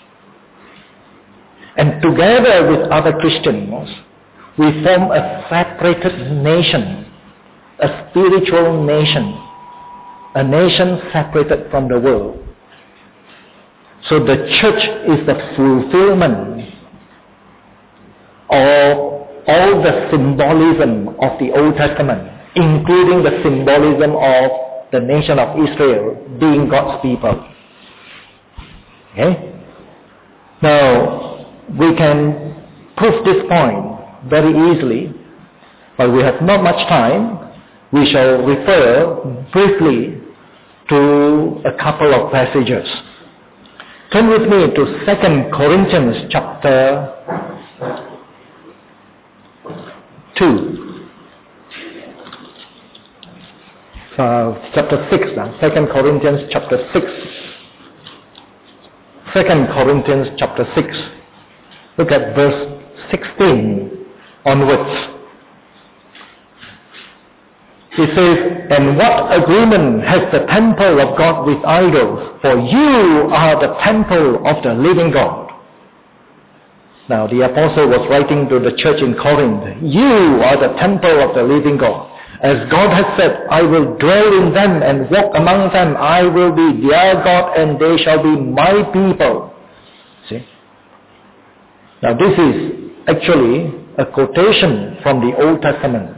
And together with other Christians, we form a separated nation, a spiritual nation, a nation separated from the world. So the church is the fulfillment of all the symbolism of the Old Testament, including the symbolism of the nation of Israel being God's people. Okay? Now, we can prove this point very easily, but we have not much time. We shall refer briefly to a couple of passages. Turn with me to Second Corinthians chapter two. Uh, chapter six now. Second Corinthians chapter six. Second Corinthians chapter six. Look at verse sixteen onwards. He says, "And what agreement has the temple of God with idols? For you are the temple of the living God." Now the apostle was writing to the church in Corinth. You are the temple of the living God. As God has said, I will dwell in them and walk among them. I will be their God and they shall be my people. See? Now this is actually a quotation from the Old Testament.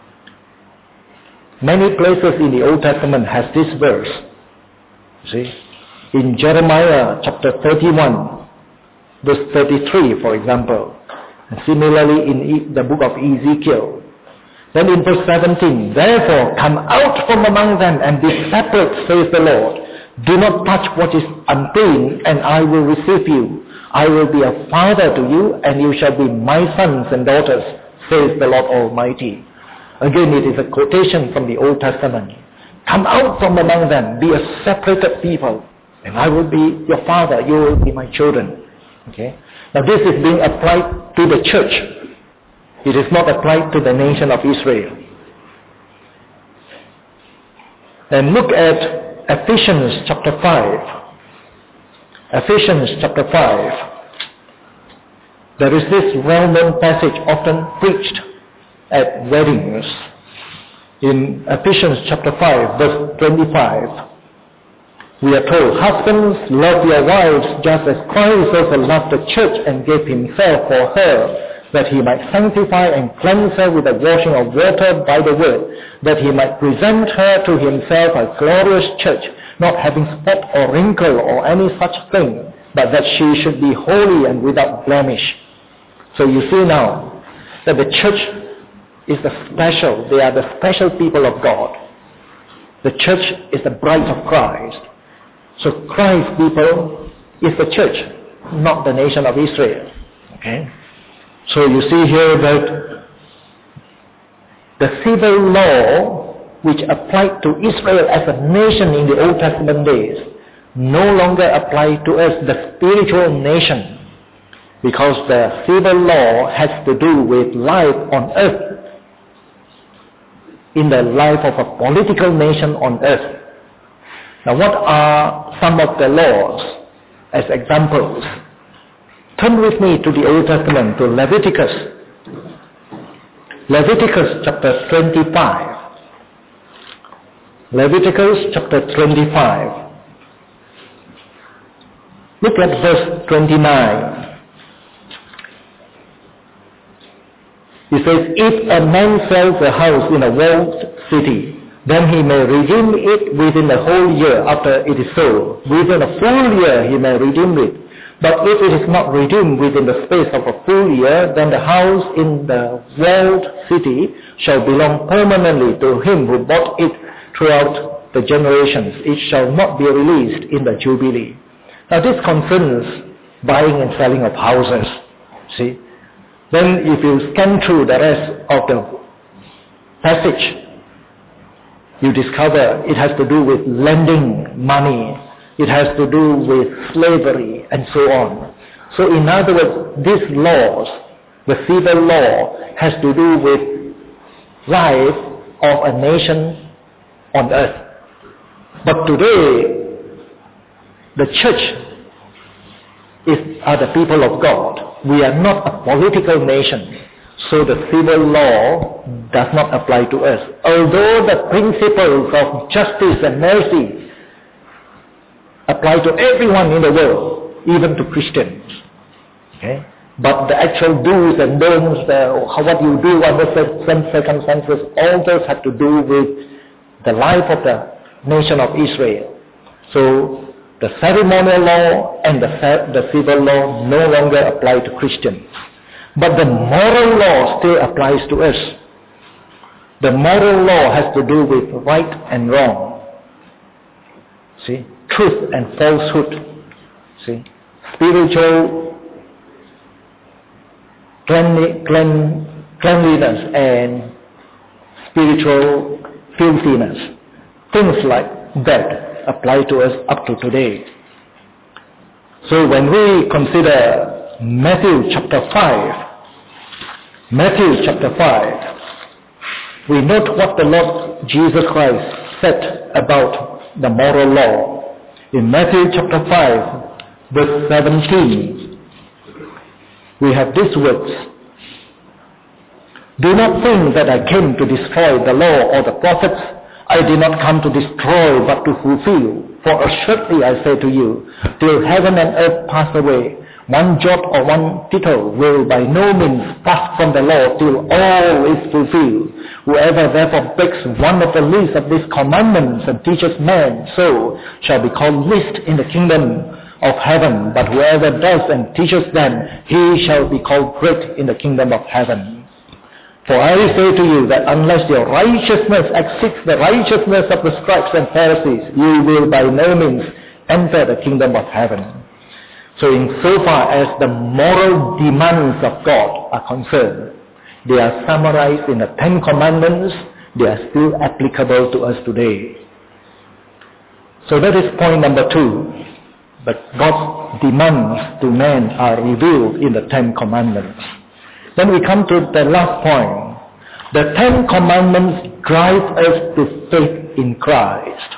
Many places in the Old Testament has this verse. See? In Jeremiah chapter thirty-one, verse thirty-three, for example. And similarly in the book of Ezekiel. Then in verse seventeen, "Therefore come out from among them and be separate, says the Lord. Do not touch what is unclean, and I will receive you. I will be a father to you, and you shall be my sons and daughters, says the Lord Almighty." Again, it is a quotation from the Old Testament. Come out from among them, be a separated people, and I will be your father, you will be my children. Okay? Now this is being applied to the church. It is not applied to the nation of Israel. And look at Ephesians chapter five. Ephesians chapter five. There is this well-known passage often preached at weddings. In Ephesians chapter five, verse twenty-five, we are told, "Husbands, love your wives just as Christ also loved the church and gave himself for her, that he might sanctify and cleanse her with the washing of water by the word, that he might present her to himself a glorious church, not having spot or wrinkle or any such thing, but that she should be holy and without blemish." So you see now that the church is the special, they are the special people of God. The church is the bride of Christ. So Christ's people is the church, not the nation of Israel. Okay? So you see here that the civil law which applied to Israel as a nation in the Old Testament days no longer apply to us, the spiritual nation, because the civil law has to do with life on earth, in the life of a political nation on earth. Now what are some of the laws as examples? Turn with me to the Old Testament, to Leviticus. Leviticus chapter twenty-five. Leviticus chapter twenty-five. Look at verse twenty-nine. It says, if a man sells a house in a walled city, then he may redeem it within a whole year after it is sold. Within a full year he may redeem it. But if it is not redeemed within the space of a full year, then the house in the walled city shall belong permanently to him who bought it throughout the generations. It shall not be released in the Jubilee. Now this concerns buying and selling of houses. See? Then if you scan through the rest of the passage, you discover it has to do with lending money. It has to do with slavery and so on. So in other words, these laws, the civil law, has to do with life of a nation on earth. But today, the church is, are the people of God. We are not a political nation, so the civil law does not apply to us. Although the principles of justice and mercy apply to everyone in the world, even to Christians. Okay? But the actual do's and don'ts, the, what you do under certain circumstances, all those have to do with the life of the nation of Israel. So the ceremonial law and the, the civil law no longer apply to Christians. But the moral law still applies to us. The moral law has to do with right and wrong. See? Truth and falsehood. See? Spiritual cleanli, clean, cleanliness and spiritual filthiness. Things like that apply to us up to today. So when we consider Matthew chapter five, Matthew chapter five, we note what the Lord Jesus Christ said about the moral law. In Matthew chapter five, verse seventeen, we have these words. Do not think that I came to destroy the law or the prophets. I did not come to destroy but to fulfill. For assuredly I say to you, till heaven and earth pass away, one jot or one tittle will by no means pass from the law till all is fulfilled. Whoever therefore breaks one of the least of these commandments and teaches men so shall be called least in the kingdom of heaven. But whoever does and teaches them, he shall be called great in the kingdom of heaven. For I say to you that unless your righteousness exceeds the righteousness of the scribes and Pharisees, you will by no means enter the kingdom of heaven. So in so far as the moral demands of God are concerned, they are summarized in the Ten Commandments. They are still applicable to us today. So that is point number two. But God's demands to man are revealed in the Ten Commandments. Then we come to the last point. The Ten Commandments drive us to faith in Christ.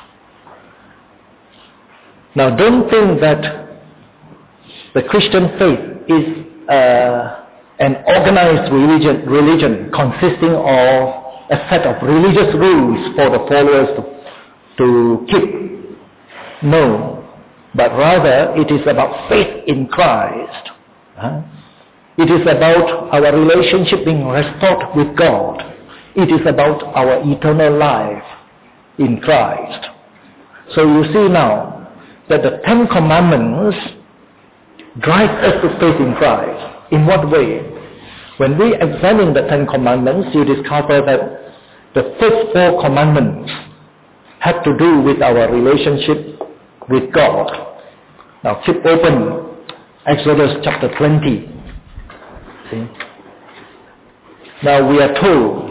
Now don't think that the Christian faith is uh, an organized religion, religion consisting of a set of religious rules for the followers to, to keep. No, but rather it is about faith in Christ. Huh? It is about our relationship being restored with God. It is about our eternal life in Christ. So you see now that the Ten Commandments drive us to faith in Christ. In what way? When we examine the Ten Commandments, you discover that the first four commandments have to do with our relationship with God. Now keep open Exodus chapter twenty. See? Now we are told,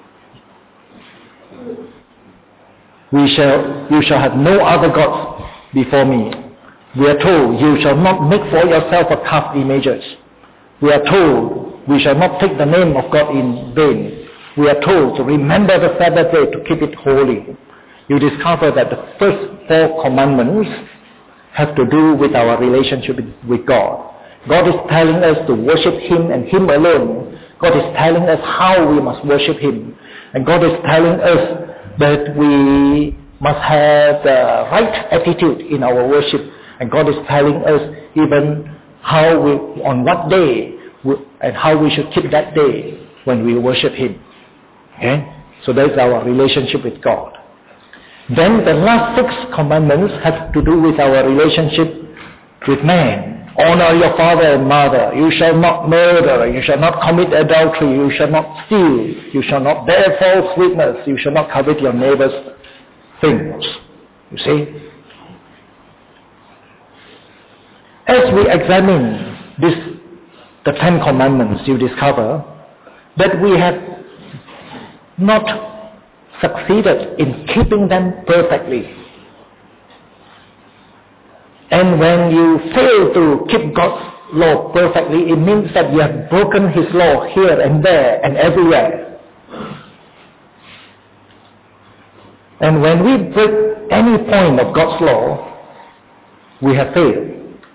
we shall, you shall have no other gods before me. We are told, you shall not make for yourself a carved images. We are told, we shall not take the name of God in vain. We are told to remember the Sabbath day to keep it holy. You discover that the first four commandments have to do with our relationship with God. God is telling us to worship Him and Him alone. God is telling us how we must worship Him. And God is telling us that we must have the right attitude in our worship. And God is telling us even how we, on what day, we, and how we should keep that day when we worship Him. Okay? So that's our relationship with God. Then the last six commandments have to do with our relationship with man. Honor your father and mother. You shall not murder. You shall not commit adultery. You shall not steal. You shall not bear false witness. You shall not covet your neighbor's things. You see? As we examine this, the Ten Commandments, you discover that we have not succeeded in keeping them perfectly. And when you fail to keep God's law perfectly, it means that you have broken His law here and there and everywhere. And when we break any point of God's law, we have failed.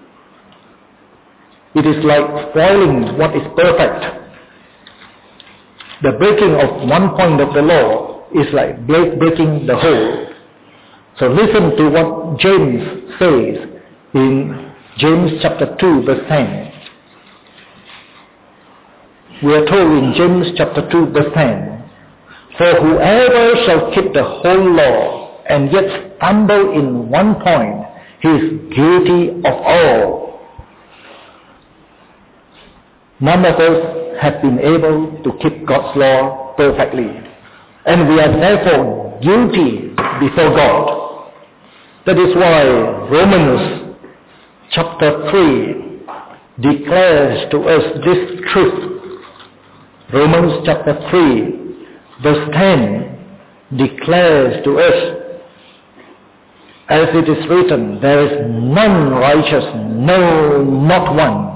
It is like spoiling what is perfect. The breaking of one point of the law is like breaking the whole. So listen to what James says in James chapter two verse ten. We are told in James chapter two verse ten, for whoever shall keep the whole law and yet stumble in one point, he is guilty of all. None of us have been able to keep God's law perfectly, and we are therefore guilty before God. That is why Romans chapter three declares to us this truth. Romans chapter three verse ten declares to us, as it is written, there is none righteous, no, not one.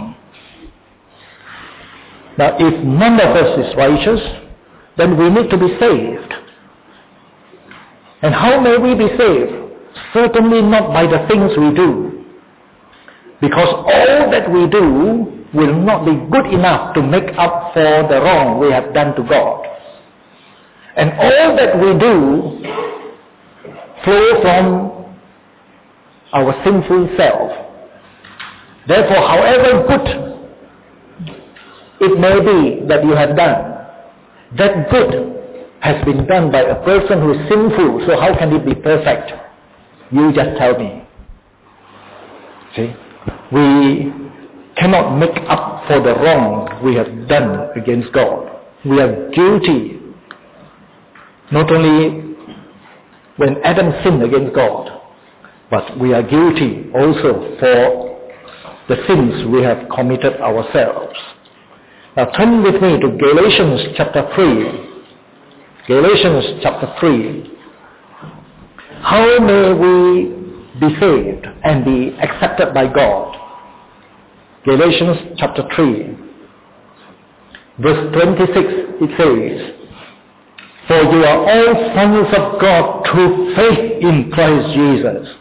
Now if none of us is righteous, then we need to be saved. And how may we be saved? Certainly not by the things we do. Because all that we do will not be good enough to make up for the wrong we have done to God. And all that we do flow from our sinful self. Therefore, however good it may be that you have done, that good has been done by a person who is sinful, so how can it be perfect? You just tell me. See? We cannot make up for the wrong we have done against God. We are guilty, not only when Adam sinned against God, but we are guilty also for the sins we have committed ourselves. Now turn with me to Galatians chapter three. Galatians chapter three. How may we be saved and be accepted by God? Galatians chapter three, verse twenty-six, it says, for you are all sons of God through faith in Christ Jesus.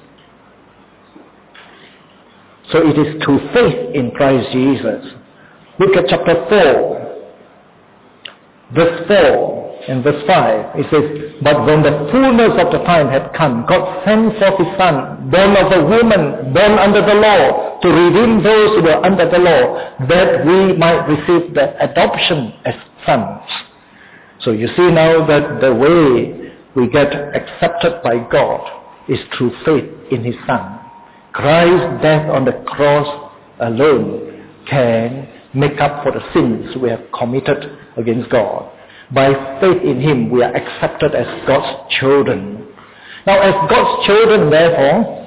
So it is through faith in Christ Jesus. Look at chapter four, verse four and verse five. It says, but when the fullness of the time had come, God sent forth His Son, born of a woman, born under the law, to redeem those who were under the law, that we might receive the adoption as sons. So you see now that the way we get accepted by God is through faith in His Son. Christ's death on the cross alone can make up for the sins we have committed against God. By faith in Him, we are accepted as God's children. Now, as God's children, therefore,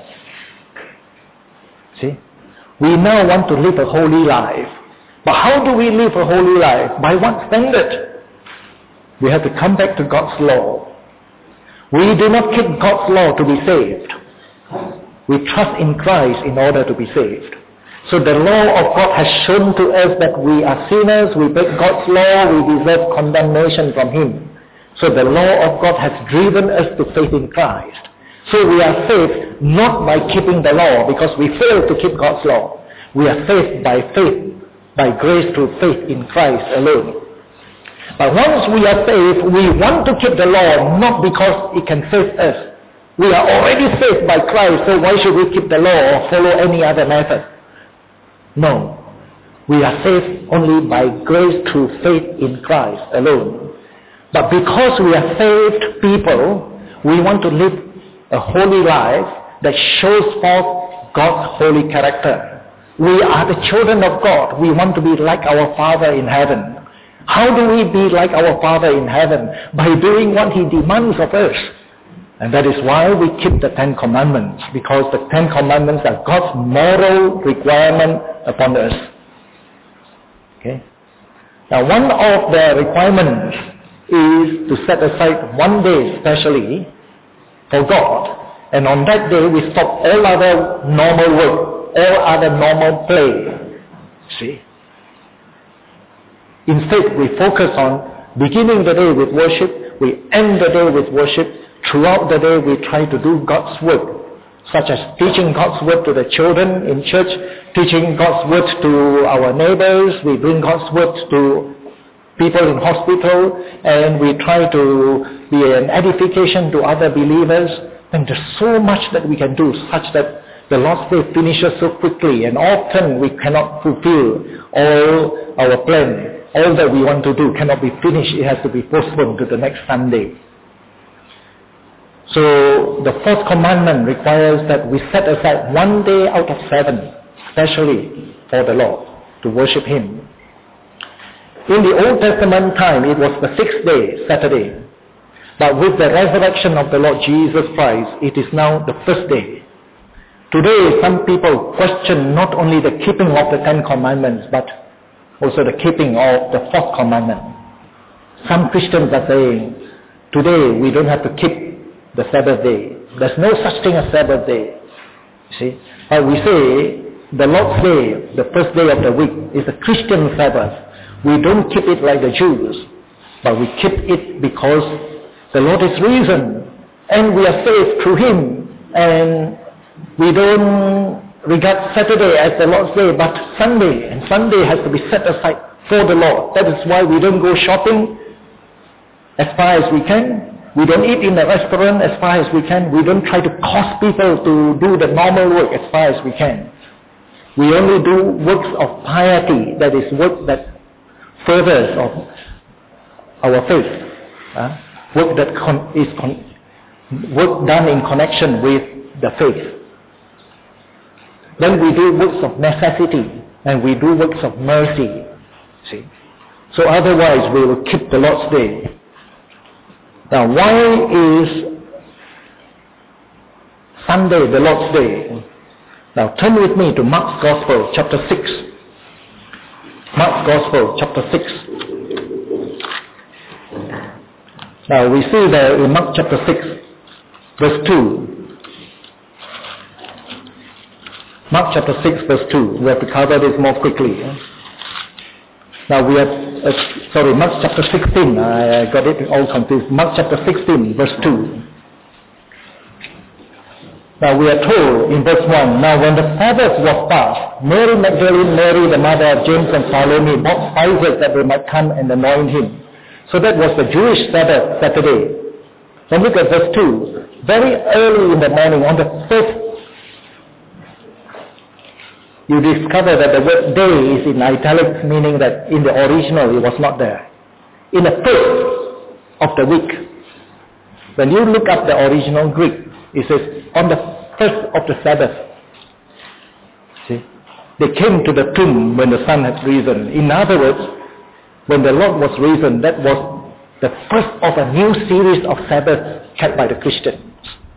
see, we now want to live a holy life. But how do we live a holy life? By what standard? We have to come back to God's law. We do not keep God's law to be saved. We trust in Christ in order to be saved. So the law of God has shown to us that we are sinners, we break God's law, we deserve condemnation from Him. So the law of God has driven us to faith in Christ. So we are saved not by keeping the law, because we fail to keep God's law, We are saved by faith, by grace through faith in Christ alone. But once we are saved, we want to keep the law, not because it can save us. We are already saved by Christ, so why should we keep the law or follow any other method? No. We are saved only by grace through faith in Christ alone. But because we are saved people, we want to live a holy life that shows forth God's holy character. We are the children of God. We want to be like our Father in heaven. How do we be like our Father in heaven? By doing what He demands of us. And that is why we keep the Ten Commandments, because the Ten Commandments are God's moral requirement upon us. Okay? Now, one of the requirements is to set aside one day specially for God, and on that day we stop all other normal work, all other normal play. See? Instead, we focus on beginning the day with worship, we end the day with worship. Throughout the day, we try to do God's work, such as teaching God's word to the children in church, teaching God's word to our neighbors. We bring God's word to people in hospital, and we try to be an edification to other believers. And there's so much that we can do, such that the Lord's Day finishes so quickly, and often we cannot fulfill all our plan. All that we want to do cannot be finished. It has to be postponed to the next Sunday. So the fourth commandment requires that we set aside one day out of seven, especially for the Lord, to worship Him. In the Old Testament time, it was the sixth day, Saturday. But with the resurrection of the Lord Jesus Christ, it is now the first day. Today, some people question not only the keeping of the Ten Commandments, but also the keeping of the fourth commandment. Some Christians are saying, today we don't have to keep the Sabbath day. There's no such thing as Sabbath day. You see? But we say the Lord's Day, the first day of the week, is a Christian Sabbath. We don't keep it like the Jews, but we keep it because the Lord is risen, and we are saved through Him, and we don't regard Saturday as the Lord's Day, but Sunday, and Sunday has to be set aside for the Lord. That is why we don't go shopping as far as we can. We don't eat in a restaurant as far as we can. We don't try to cause people to do the normal work as far as we can. We only do works of piety, that is work that furthers of our faith. Uh, work that con- is con- work done in connection with the faith. Then we do works of necessity, and we do works of mercy. See? So otherwise we will keep the Lord's Day. Now, why is Sunday the Lord's Day? Now, turn with me to Mark's Gospel, chapter six. Mark's Gospel, chapter six. Now, we see there in Mark chapter six, verse two. Mark chapter six, verse two. We have to cover this more quickly. Now we have, uh, sorry, Mark chapter sixteen, I got it all confused. Mark chapter sixteen, verse two. Now we are told in verse one, now when the Sabbath was past, Mary Magdalene, Mary the mother of James and Salome, bought spices that they might come and anoint Him. So that was the Jewish Sabbath, Saturday. Then look at verse two. Very early in the morning, on the first, you discover that the word day is in italics, meaning that in the original it was not there. In the first of the week, when you look up the original Greek, it says on the first of the Sabbath. See, they came to the tomb when the sun had risen. In other words, when the Lord was risen, that was the first of a new series of Sabbaths kept by the Christians.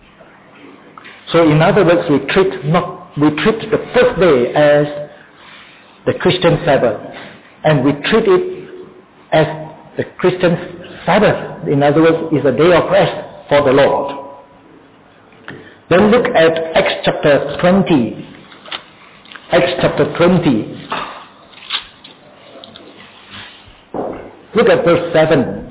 So in other words, we treat not we treat the first day as the Christian Sabbath, and we treat it as the Christian Sabbath. In other words, is a day of rest for the Lord. Then look at Acts chapter twenty. Acts chapter twenty. Look at verse seven.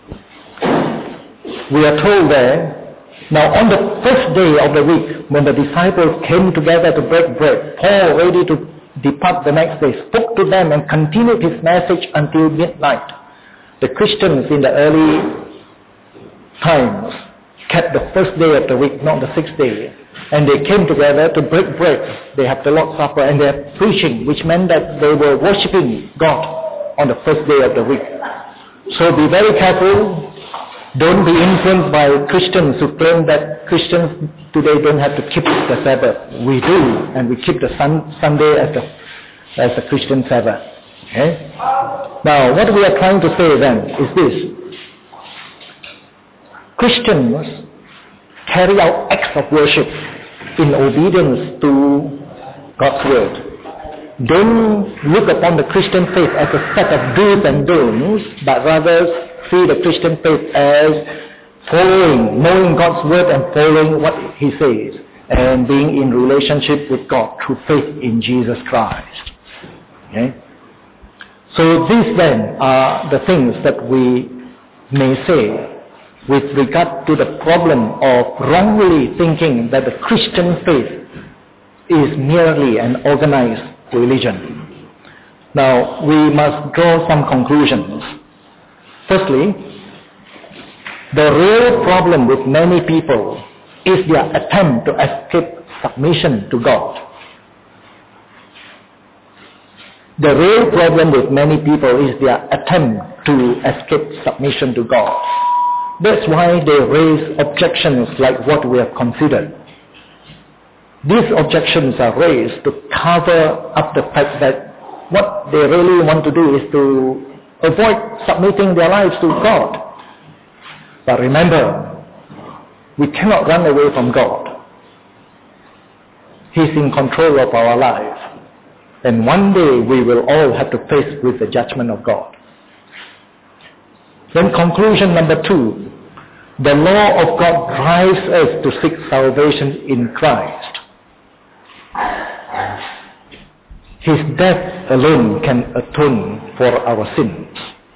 We are told there, now on the first day of the week, when the disciples came together to break bread, Paul, ready to depart the next day, spoke to them and continued his message until midnight. The Christians in the early times kept the first day of the week, not the sixth day. And they came together to break bread. They have the Lord's Supper and they are preaching, which meant that they were worshipping God on the first day of the week. So be very careful. Don't be influenced by Christians who claim that Christians today don't have to keep the Sabbath. We do, and we keep the sun, Sunday as the, as the Christian Sabbath. Okay? Now, what we are trying to say then is this. Christians carry out acts of worship in obedience to God's word. Don't look upon the Christian faith as a set of do's and don'ts, but rather see the Christian faith as following, knowing God's word and following what he says, and being in relationship with God through faith in Jesus Christ. Okay? So these then are the things that we may say with regard to the problem of wrongly thinking that the Christian faith is merely an organized religion. Now, we must draw some conclusions. Firstly, the real problem with many people is their attempt to escape submission to God. The real problem with many people is their attempt to escape submission to God. That's why they raise objections like what we have considered. These objections are raised to cover up the fact that what they really want to do is to avoid submitting their lives to God. But remember, we cannot run away from God. He's in control of our life. And one day we will all have to face with the judgment of God. Then conclusion number two, the law of God drives us to seek salvation in Christ. His death alone can atone for our sins.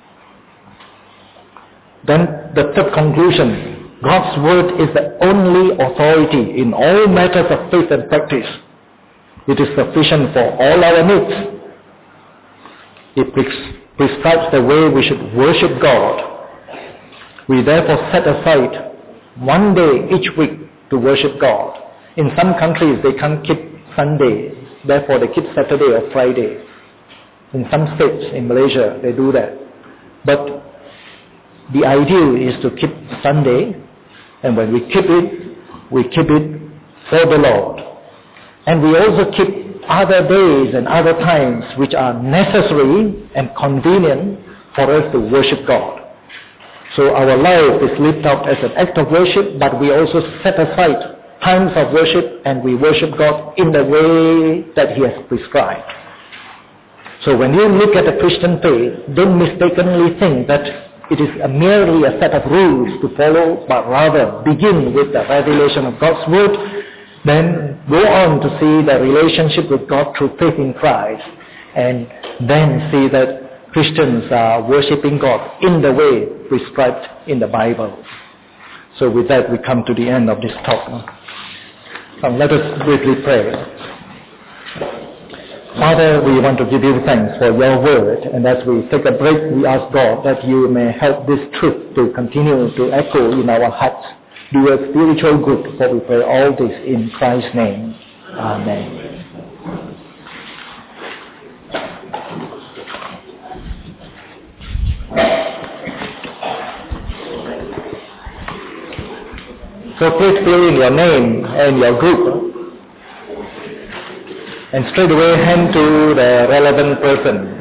Then the third conclusion, God's word is the only authority in all matters of faith and practice. It is sufficient for all our needs. It pres- prescribes the way we should worship God. We therefore set aside one day each week to worship God. In some countries they can't keep Sunday, therefore they keep Saturday or Friday. In some states, in Malaysia, they do that. But the ideal is to keep Sunday, and when we keep it, we keep it for the Lord. And we also keep other days and other times which are necessary and convenient for us to worship God. So our life is lived out as an act of worship, but we also set aside times of worship and we worship God in the way that He has prescribed. So when you look at the Christian faith, don't mistakenly think that it is a merely a set of rules to follow, but rather begin with the revelation of God's word, then go on to see the relationship with God through faith in Christ, and then see that Christians are worshipping God in the way prescribed in the Bible. So with that we come to the end of this talk. Now let us briefly pray. Father, we want to give you thanks for your word, and as we take a break, we ask God that you may help this truth to continue to echo in our hearts. Do us spiritual good, for we pray all this in Christ's name. Amen. So please fill in your name and your group, and straight away hand to the relevant person.